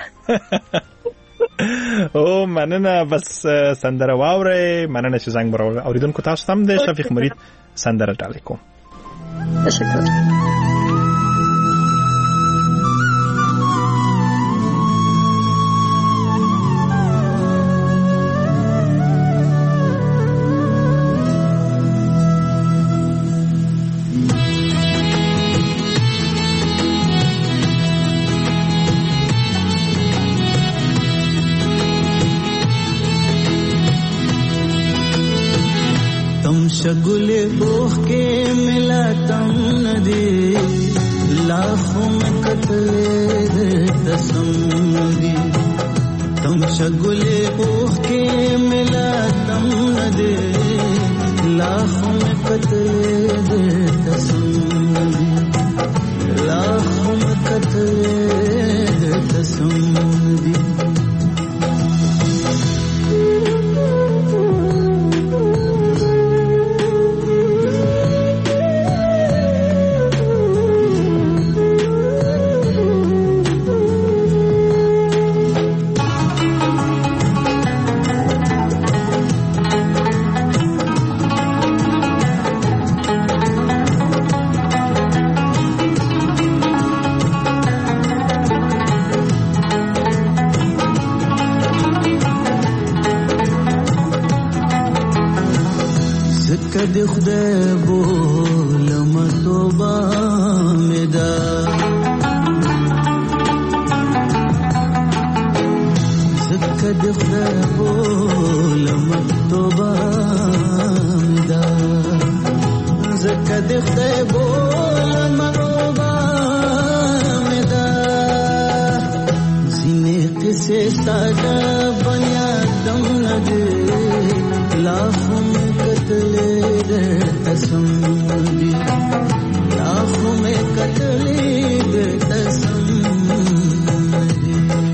او مننه بس سندره واورئ مننه چې زنګ براوړئ اورېدونکو تاسو هم د شفیق مرید سندره ډالۍ کوم تشکر शगुले ओह के मिला तम नदी लाखों में कतले दसम नदी तुम शगुले ओह के मिला तम नदी लाखों में कतले दसम नदी लाखों में कतले दसम नदी د خدای بولم توبه مې ده زکه د خدای بولم توبه مې ده زکه د خدای بولم توبه مې ده ځینې قصې ستا د بنیادم نه دي लाखों में कतले कसम दी लाखों में कतले कसम दी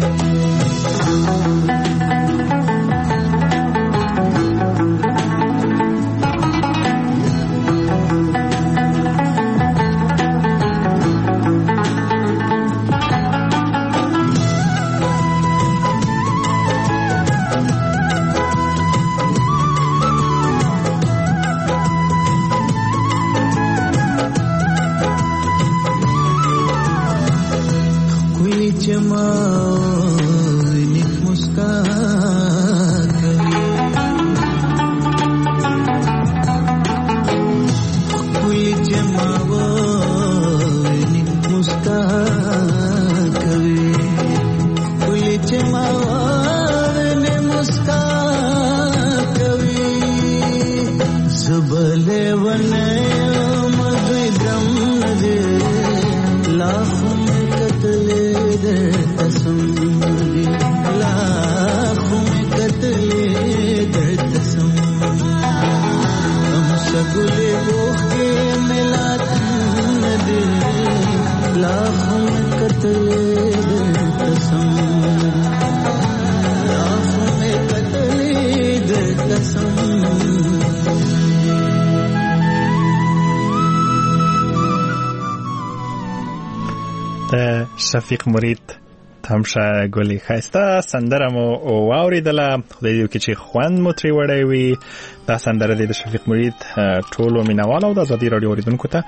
شفیق مرید تمشه ګلي خایسته سندره مو واوریدله خدای دې وکړي چې خوند مو ترې وړی وي دا سندره د شفیق مرید ټولو مینوال او د ازادي راډیو اوریدونکو ته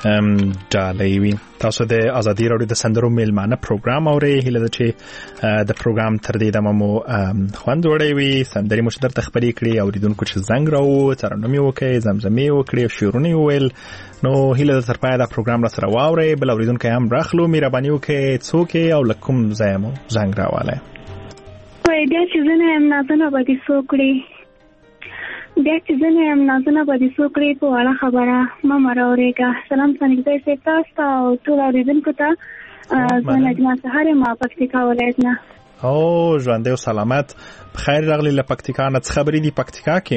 ډالۍ وي تاسو د ازادي راډیو د سندرو میلمانه پروګرام اورئ هیله ده چې د پروګرام تر دې دمه مو خوند وړی وي سندرې مو چې درته خپرې کړي اوریدونکو چې زنګ راووت ترنم یې وکړئ زمزمې یې وکړې شعرونه یې وویل نو هیله ده تر پایه دا پروګرام را سره واورئ بل اوریدونکی هم راخلو مهرباني وکړئ څوک یې او له کوم ځایه مو زنګ راوالی وایي بیا چې زه نه یم نازونه به دې څه وکړي بیا چې زه نه یم نازونه به دې څه وکړي په واړه خبره مه مه راورېږه سلام سنګزی صاحب تاسو ته او ټول اوریدونکو ته زه نجمه سهار یم پکتیکا ولایت نه او ژوندی او سلامت بخیر راغلي له پکتیکا نه څه خبرې دي پکتیکا کې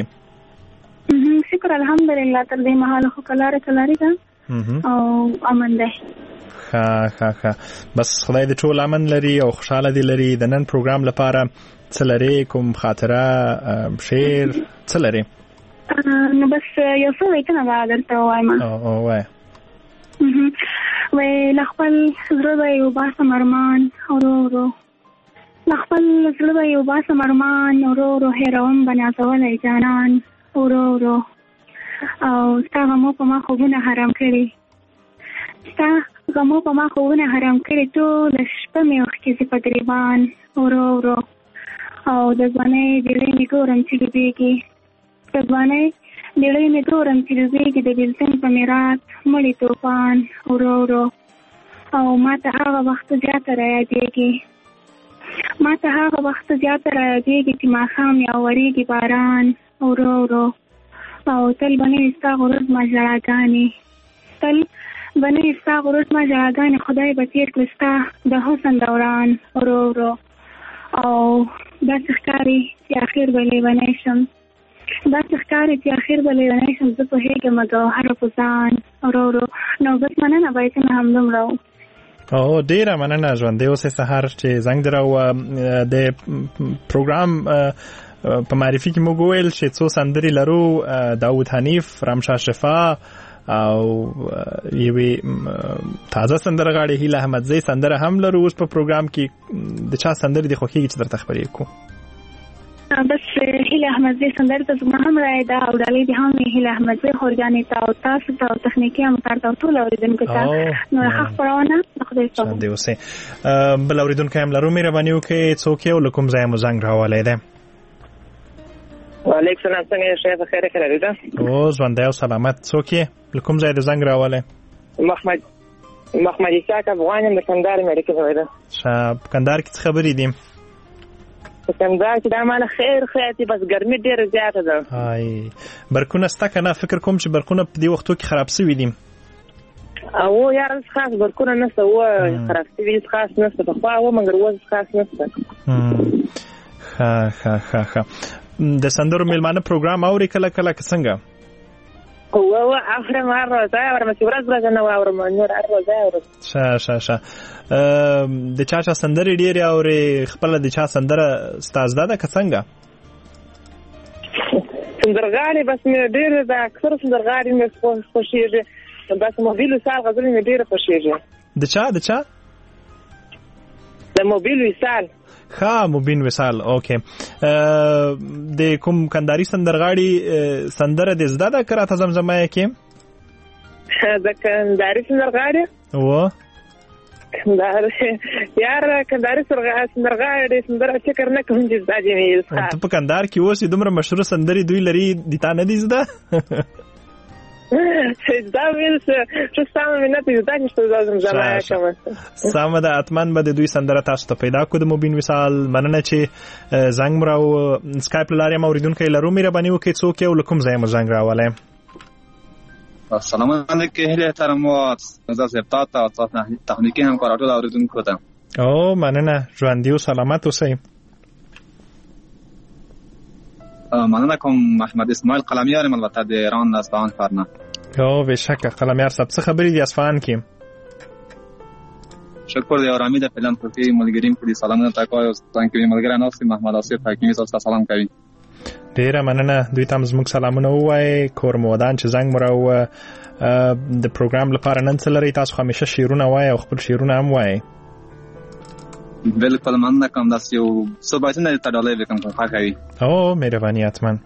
شکر الحمدلله تر دې مهاله خو کلاره کلاري ده او امن دی ښه ښه ښه بس خدای دې ټول امن لري او خوشحاله دې لري د نن پروګرام لپاره څه لري کوم خاطره شعر څه لري نو بس یو څه وایتنه به درته ووایم او وایه وایي له خپل زړه به یې وباسم ارمان ورو ورو له خپل زړه به یې وباسم ارمان ورو ورو هېروم به نازولی جانان ورو ورو او ستا غمو په ما خوبونه حرام کړي ستا غمو په ما خوبونه حرام کړي ټوله شپه مې اوښکې زه په ګریبان ورو ورو او د ځوانۍ ډېړۍ مې ګورم چې ډوبېږي د ځوانۍ ډېړۍ مې ګورم چې ډوبېږي د بېلتون په میرات مړي توپان ورو ورو او ما ته هغه وخت زیاته رایادېږي ما ته هغه وخت زیاته رایادېږي چې ماښام یا ورېږي باران ورو ورو او تل به نه وي ستا غرور زما ژړاګانې تل به نه وي ستا غرور زما ژړاګانې خدای به تېر کړي ستا د حسن دوران ورو ورو او داسې ښکاري چې اخر به لیونی شم داسې ښکاري چې اخر به لیونی شم زه پوهېږم ګوهره په ځان ورو ورو نو بس مننه بیتونه همدومره و او ډیره مننه ژوندی اوسئ سهار چې زنګ در او د پروګرام په معرفي کې موږ وویل چې څو سندرې لرو داود حنیف رمشا شفا او یوې تازه سندرغاړې هیله احمدزی سندره هم لرو اوس په پروګرام کې د چا سندرې دې خوښېږي چې درته خبرې کړو بس هیله احمدزی سندره ته زما هم رایه ده او ډالۍ دې هم هیله احمدزی خورګانې ته او تاسو ته او تخنیکي همکار ته او ټول اورېدونکو ته نو ښه خپرونه د خدای څخه ژوندی اوسئ بل اورېدونکی هم لرو مهرباني وکړئ څوک یې او له کوم ځایه مو زنګ راولی دی وعلیکم السلام، څنګه یې؟ ښه بخیر کړی ده او ژوندی او سلامت. څوک یې؟ له کوم ځای د زنګ راولی؟ محمد محمد اسحاق افغان یم، د کندهار امریکا ځای ده. ښه، په کندهار کې څه خبرې دي؟ په کندهار کې دا ماله خیر خیر دي، بس ګرمي ډېره زیاته ده. هاي برقونه شته که نه؟ فکر کوم چې برقونه په دې وختو کې خراب شوي دي. او یاره خاص برقونه نشته، و خراب شوي خاص نشته، پخوا و مګر اوس خاص نشته. ښه ښه ښه ښه. د سندرو میلمانه پروګرام اوري کله کله که څنګه؟ و و اورم هر ورځ اورم، چې ورځ ورځ نه اورم، نور هر ورځ اورم. ښه ښه ښه. د چا چا سندرې ډېرې اورې؟ خپله د چا سندره ستا زده ده که څنګه؟ سندرغاړې بس مې ډېرې د اکثرو سندرغاړې مې خوښېږي، بس موبیل وصال غزلې مې ډېره خوښېږي. د چا د چا؟ د موبیل وصال. ښه، مبین وصال. اوکې. د کوم کندهاري سندرغاړي سندره دې زده ده که راته زمزمه یې کې؟ د کندهاري سندرغاړي و کندهاري یاره کندهاري سندرغاړي سندره فکر نه کوم چې زده دي. ته په کندهار کې اوسې، دومره مشهوره سندرې دوی لري، د تا نه دي زده؟ دا ویل چې سامه مې نه دي زده چې زه زمزمه یې کوم. سامه ده، حتما به د دوی سندره تاسو ته پیدا کړو د مبین وصال. مننه چې زنګ مو راو سکایپ له لارې م اورېدونکی لرو. مهرباني وکړئ څوک یې او له کوم ځای مو زنګ راولی؟ سلام علیکم، هیله احترام و نظر سپتا تا تخنیکی همکارا ټول اوریدونکو ته. او مننه، ژوندي او سلامت اوسئ. مننه کوم محمد اسماعیل قلمیار یم، البته د ایران د اصفهان ښار نه. او بېشکه قلمیار صاحب، څه خبرې دي اصفهان کې؟ شکر دی، ارامي ده. فعلا پکې ملګري مو دي، سلامونه تکای او څنګه کې ملګری ناست محمد آصف حکیمي تاسو سلام کوي. ډیره مننه، دوی ته زموږ سلامونه ووایئ. کور مو ودان چې زنګ مو راووه. د پروګرام لپاره نن څه لرئ؟ تاسو همیشه شعرونه وایئ او خپل شعرونه هم وایئ. بالکل مننه کوم، داسې یو څو بیتونه ته ډالۍ وکړم که خوښه وي. او مهرباني، حتما.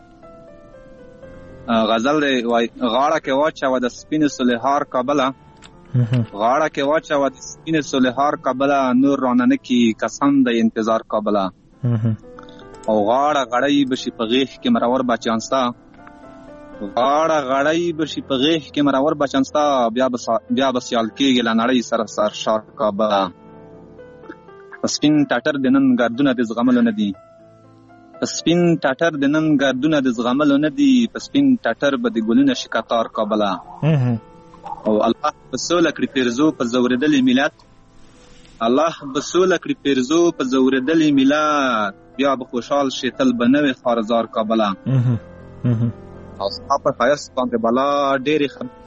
غزل دی، وایي غاړه کې واچوه د سپینې سلیهار کابله، غاړه کې واچوه د سپینې سلیهار کابله، نور رانه نه کي قسم دی انتظار کابله، او غاړه غړی بشي په غیږ کې مرور بچیان ستا، غاړه غړی بشي په غیږ کې مرور بچیان ستا، بیا به سیال کېږي له نړۍ سره سرشار کابله. سپین ټټر د نن ګردونه د زغملو نه دي، سپین ټټر د نن ګردونه د زغملو نه دي، په سپین ټټر به د ګلونه شي قطار کابله. او الله به سوله کړي پیرزو په زورېدلې ملت، الله به سوله کړي پیرزو په زورېدلې ملت، بیا به خوشحال شي تل به نوې خارزار کابله. او ستا په ښایست باندې بلا ډېرې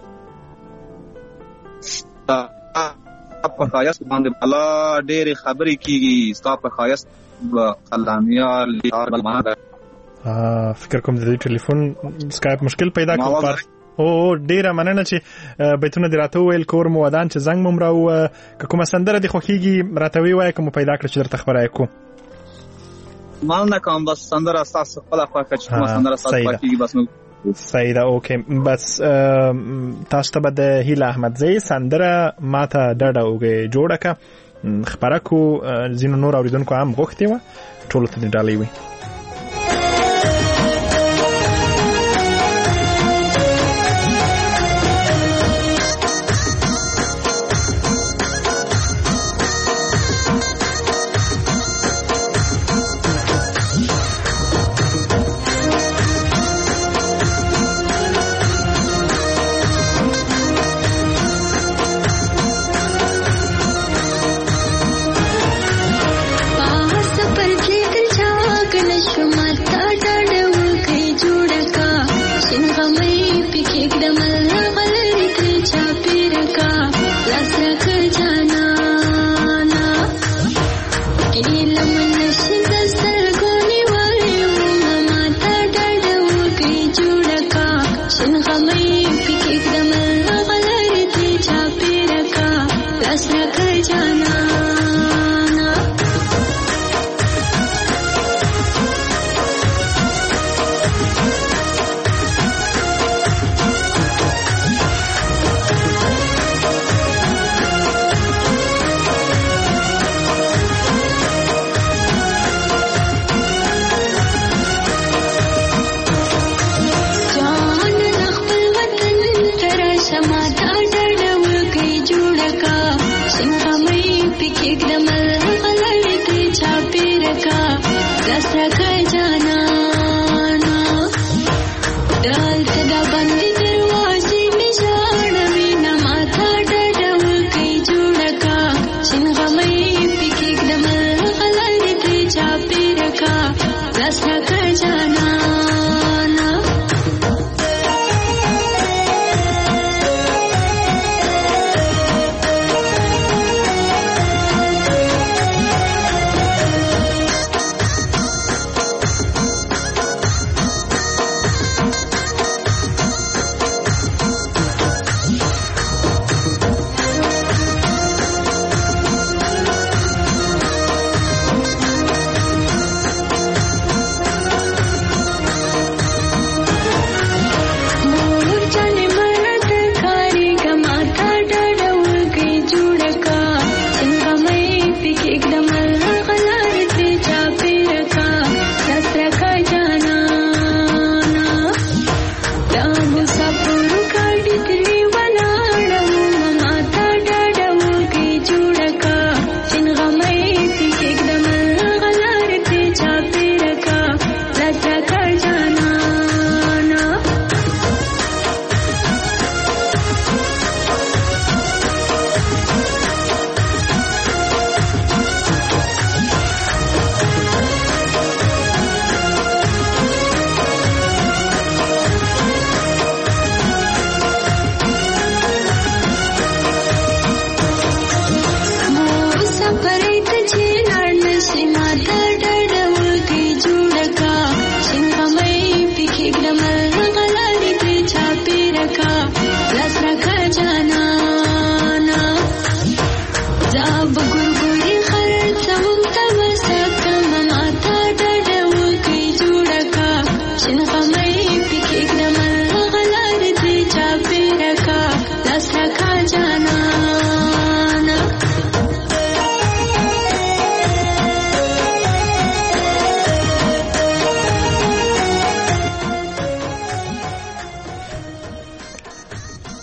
په ښایست باندې بلا ډېرې خبرې کېږي، ستا په ښایست به قلمیار لیار بلمانه. فکر کوم د دې ټلیفون سکایپ مشکل پیدا کړ. او ډیره مننه چې بیتونه دې راته وویل. کور مو ودان چې زنګ مو راو. که کومه سندره دې خوښېږي راته ووایه، که مو پیدا کړه چې درته خبره یې کوو. مننه کوم، بس سندره ستاسو خپله خوښه چې کومه سندره ستاسو خوښېږي بس نو صحیح ده. اوکې، بس تاسو ته به د هیله احمدزۍ سندره ماته ډډه اوږې جوړه کړه خپره کړو. ځینو نور اورېدونکو هم غوښتې وه، ټولو ته دې ډالۍ وي.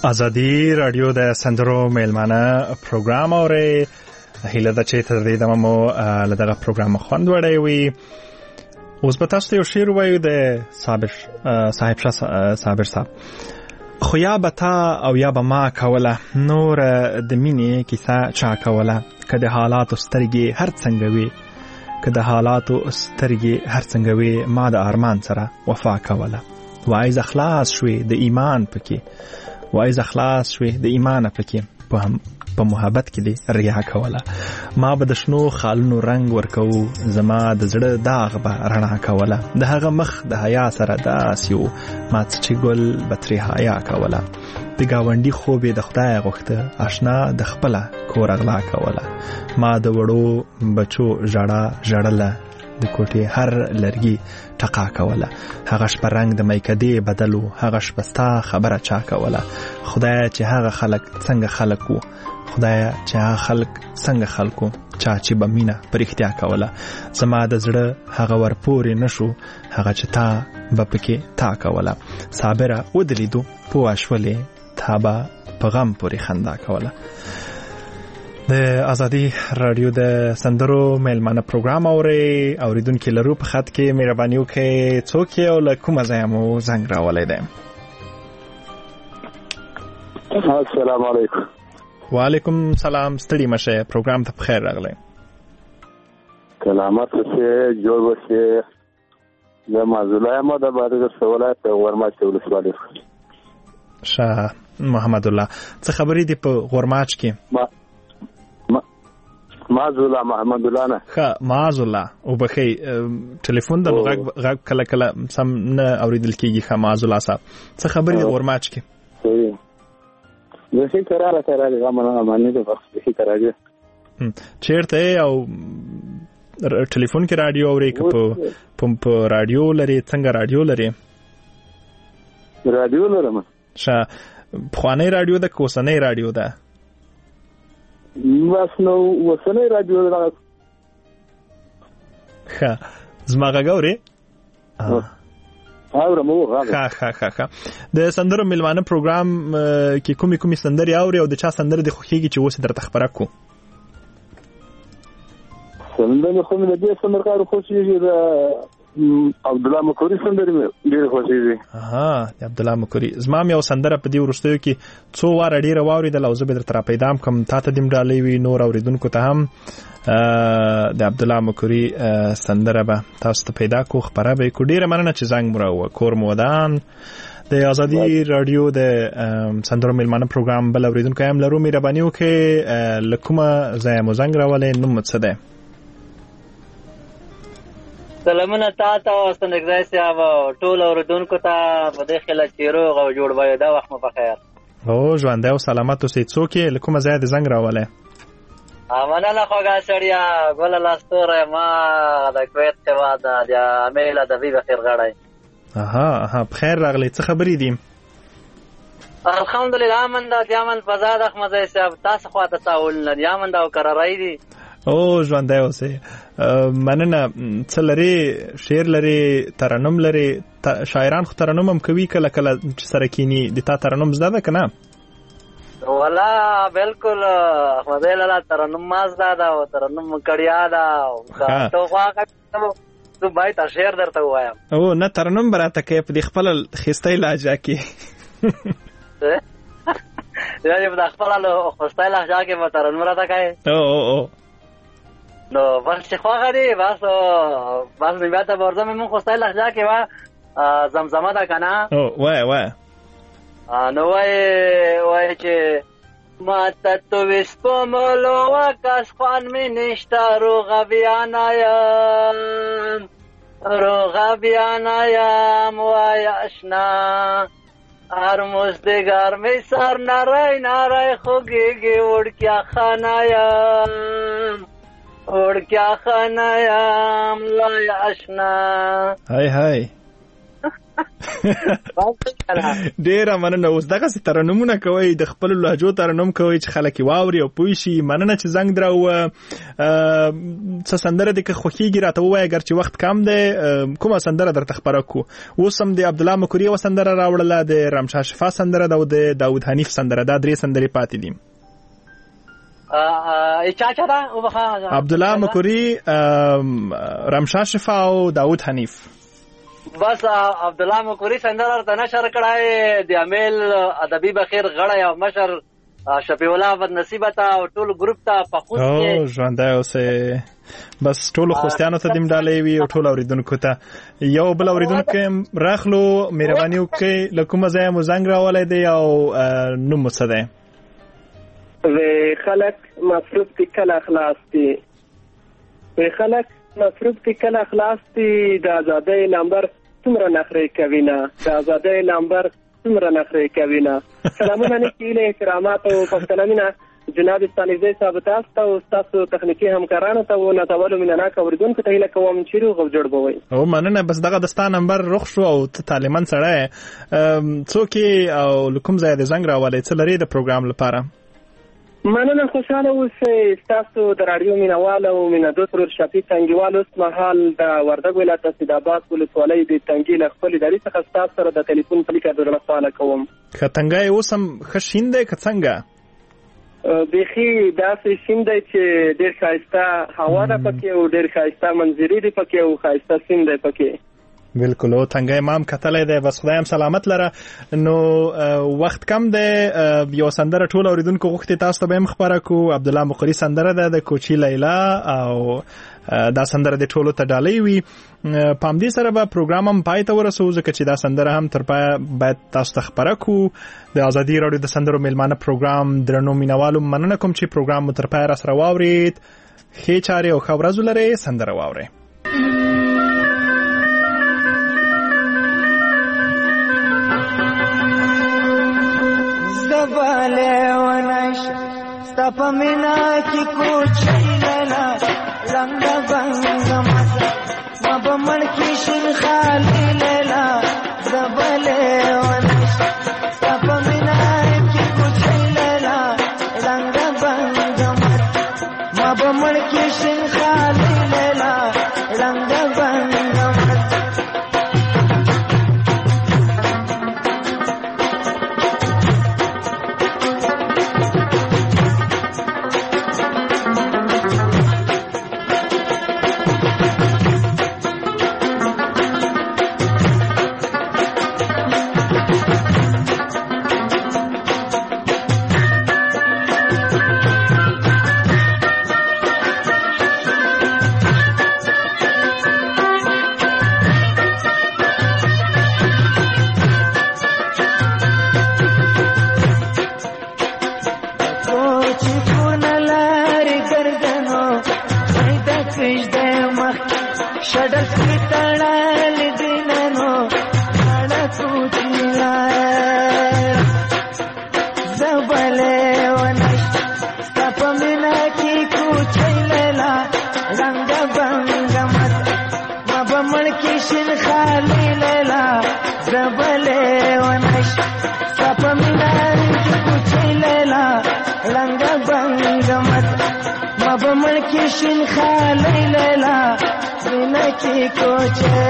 ازادي رادیو د سندرو میلمانه پروګرام اوري هیله ده چې تر دې دمه مو له دغه پروګرام خوند وړی وي. اوس به تاسو ته یو شعر ووایو د صابر صاحب شاه صابر صاحب. خو یا به تا او یا به ما کوله نور د مینې کیسه چا کوله، که د حالاتو سترګې هر څنګه وي که د حالاتو سترګې هر څنګه وي ما د ارمان سره وفا کوله. وای ز خلاص شوې د ایمان پکې وای ز خلاص شوې د ایمان پکې په هم په محبت کې دې ریا کوله. ما به د شنو خالونو رنگ ورکو زما د زړه داغ به رڼا کوله. د هغه مخ د حیا سره داس یو ما چې ګل به ترې حیا کوله. د گاونډي خوبې د خدای غوښته آشنا د خپله کور اغلا کوله. ما د وړو بچو ژړا ژړله د کوټې هر لرګي ټقا کوله. هغه شپه رنگ د میکدې بدلو هغه شپه ستا خبره چا کوله. خدای چې هغه خلک څنګه خلک وو خدای چې هغه خلک څنګه خلکو چا چې به مینه په رښتیا کوله. زما د زړه هغه ورپورې نشو هغه چې تا به پکې تا کوله. صابره ودلیدو پوه شولې تا به په غم پورې خندا کوله. د ازادي رادیو د سندرو میلمانه پروګرام اوري اوریدونکو لرو په خط کې مهرباني وکړئ څوک یو له کومه ځای مو زنګ راولای دی. السلام علیکم. وعلیکم سلام. ستړي مشه پروګرام ته بخیر راغلی. سلامت اوسئ جوړ اوسئ. زه معذوله یم د بادغیس ولایت غورماچ ولسوالۍ. شاه محمد الله څه خبرې دي په غورماچ کې؟ معذوله محمد الله نه ښه معذوله او بخی ټلیفون د غږ غږ کله کله سم نه اوریدل کیږي. ښه معذوله صاحب څه خبرې دي غورماچ کې؟ صحیح د شي قراره قراره غمنه معنی د وخت د شي قراره چیرته او ټلیفون کې رادیو اوري که په پمپ رادیو لري څنګه رادیو لري؟ رادیو لرم. ښه پخوانی رادیو ده که اوسنی رادیو ده؟ بس نو اوسنی رادیو ده. ښه زما غږ اوري؟ اورم او غږ. ښه ښه ښه ښه د سندرو میلمانه پروګرام کې کومې کومې سندرې اوري او د چا سندره دې خوښیږي چې اوس درته خبره کو؟ سندرې خو مې د دې سندرکارو خوښیږي د عبدالله مکوري سندرې مې ډېرې خوښیږي. اها د عبدالله مکوري. زما هم یو سندره په دې وروستیو کې څو واره ډېره واورېدله او زه به درته راپیدا کړم تا ته دې هم ډالۍ وي نور اورېدونکو ته هم د عبدالله مکوري سندره به تاسو ته پیدا کو خبره به کو. ډېره مننه چې زنګ مو راووه. کور مو ودان. د ازادي رادیو د سندرو میلمانه پروګرام بل اورېدونکی هم لرو. مهرباني وکړئ له کومه ځایه مو زنګ راولی نوم مو څه دی؟ سلامونه تا ته او ستنګزی صاحب ټول اورېدونکو ته په دې خیله چې روغ او جوړ وایو دا وخت مو په خیر. او ژوندی او سلامت اوسئ. څوک یې له کومه ځایه د زنګ راولی؟ مننه خوږه سړیه ګله لاستوری ما د کویت هېواد د امیل ادبي بخیر غړی. اها اها بخیر راغلی. څه خبرې دي؟ الحمدلله امن ده د امن فضا ده احمدزی صاحب. تاسو خواته تاولونه دي امن ده او کرارۍ دي. او ژوندی اوسئ. مننه. څه لري؟ شعر لري؟ ترنم لري؟ شاعران خو ترنم هم کوي کله کله چې سره کینی. د تا ترنم زده ده که نه؟ والا بالکل احمدزی لاله ترنم ما زده ده او ترنم کړیا ده. ته خو زه باید تا شعر درته ووایم. او نه ترنم به راته کوې په دې خپله ښایسته لهجه کې. یعنې په د خپله ښایسته لهجه کې به ترنم راته کوې؟ او او نو بس چې خوښه دي بس بس مې بیا ته به ورځم مونږ ښایسته لهجه کې وه زمزمه ده که نه؟ او وایه وایه. نو وایې وایې چې ماته تو وسپمولو کس خوان مې نشته روغه بیانه یم روغه بیانه یم وایه اشنا هر مزدګار مې سر نری نری خوږېږي وړکیا خانه یم وړکیا خانه یم وایه اشنا. های های ډیره مننه. اوس دغه ترنمونه کوي د خپل لهجو ترنم کوي چې خلک واوري او پوه شي. مننه چې زنګ درو. څه سندره دې که خوښیږي راته ووایه، اگر چې وخت کم دی کومه سندره درته خپره کړو؟ اوس هم د عبدالله مکوري یوه سندره راوړله، د رمشا شفا سندره ده او د داود حنیف سندره. دا درې سندرې پاتې دي. چا چا ده عبدالله مکوري، رمشا شفا او داود حنیف. بس عبدالله مکوري سندره ته نشر کړای د امیل ادبي بخیر غړی او مشر شفیع الله بد نصیبه ته او ټول ګروپ ته په خوښ کې او ژوندی اوسې. بس ټولو خوستیانو ته دې ډالۍ وي او ټولو اورېدونکو ته. یو بل اورېدونکی راخلو، مهرباني وکړئ له کومه ځایه مو زنګ راولی دی او نوم مو څه دی؟ وی خلک مصروف دي کله خلاص دي، وی خلک مصروف دي کله خلاص دي، د ازادۍ نمبر څومره نخرې کوي نه، د ازادۍ نمبر څومره نخرې کوي نه. سلامونه نیکې له احترامات او پښتنمینه جناب ستانګزی صاحب تاسو ته او تاسو تخنیکی همکارانو ته او ناتولو مینناک اوریدونکو ته هیله کوم چې روغ او جوړ بوي. او مننه. بس دغه د ستا نمبر رخ شو او ته طالبان سره څوک او کوم ځای د زنګ راولې څه لري د پروګرام لپاره؟ مننه. خوشاله اوسئ. تاسو د راډیو مینوال او مینادوست ورور شفیع تنګیوال اوس مهال د وردګ ولایت سیدآباد ولسوالۍ د تنګي له خپل ادارې څخه تاسو سره د ټلیفون په لیکه درنه سوال کوم. که تنګي اوس هم ښه شین دی که څنګه؟ بیخي داسې شین دی چې ډېر ښایسته هوا ده پکې او ډېر ښایسته منظرې دي پکې او ښایسته سیند دی پکې. بالکل. او تنګي مام کتلې ده. بس خدایم سلامت لره. نو وخت کم ده. یو سندره ټول اوریدونکو غوښتي تاسو ته به مخبره کو. عبدالله مقری سندره ده د کوچی لیلا او دا سندره د ټولو ته ډالۍ وي. پام دې سره به پروګرام هم پای ته ورسو ځکه چې دا سندره هم تر پای باید تاسو ته خبره کو. د ازادي راډیو د سندرو میلمانه پروګرام درنو مینوالو مننه کوم چې پروګرام مو تر پای را سره واورید. ښې چارې او ښه ورځ ولرئ. سندره واورئ. زباله ونش ستپ مینا کی کوچی لیلا رنگ بنگ مزا مبمن کی شن خالی لیلا زباله ونش ستپ مینا کی کوچی لیلا رنگ بنگ مزا مبمن کی شن خالی لیلا رنگ بنگ مزا شین خالی لیلا زینکی کوچه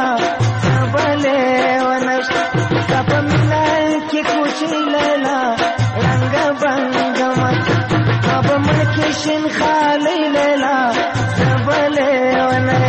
Leila شین خالی لیلا زبلې ونه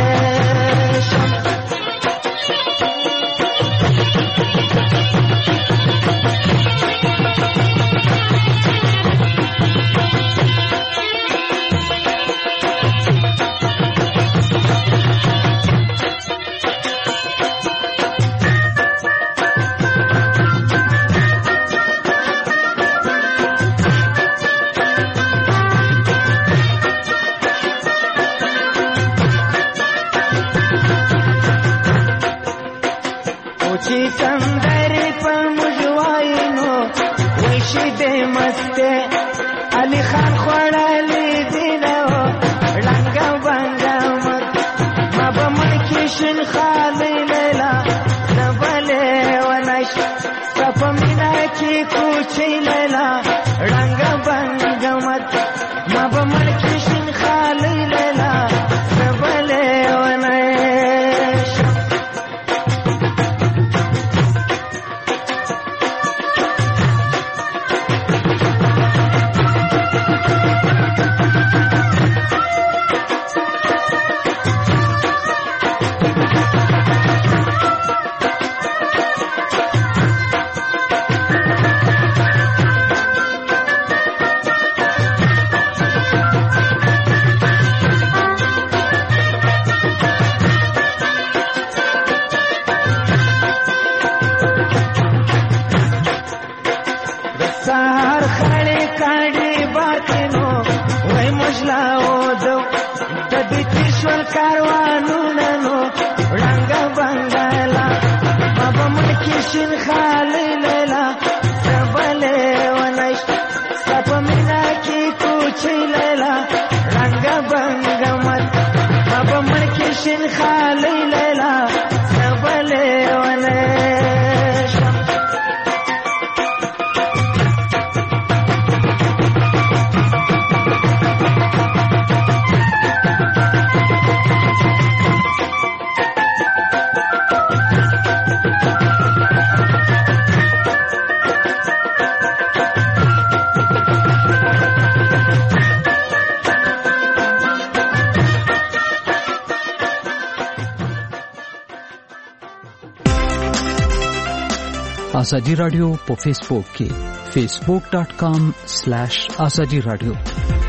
आजादी राडियो په فیسبوک کې facebook dot com slash azadi radio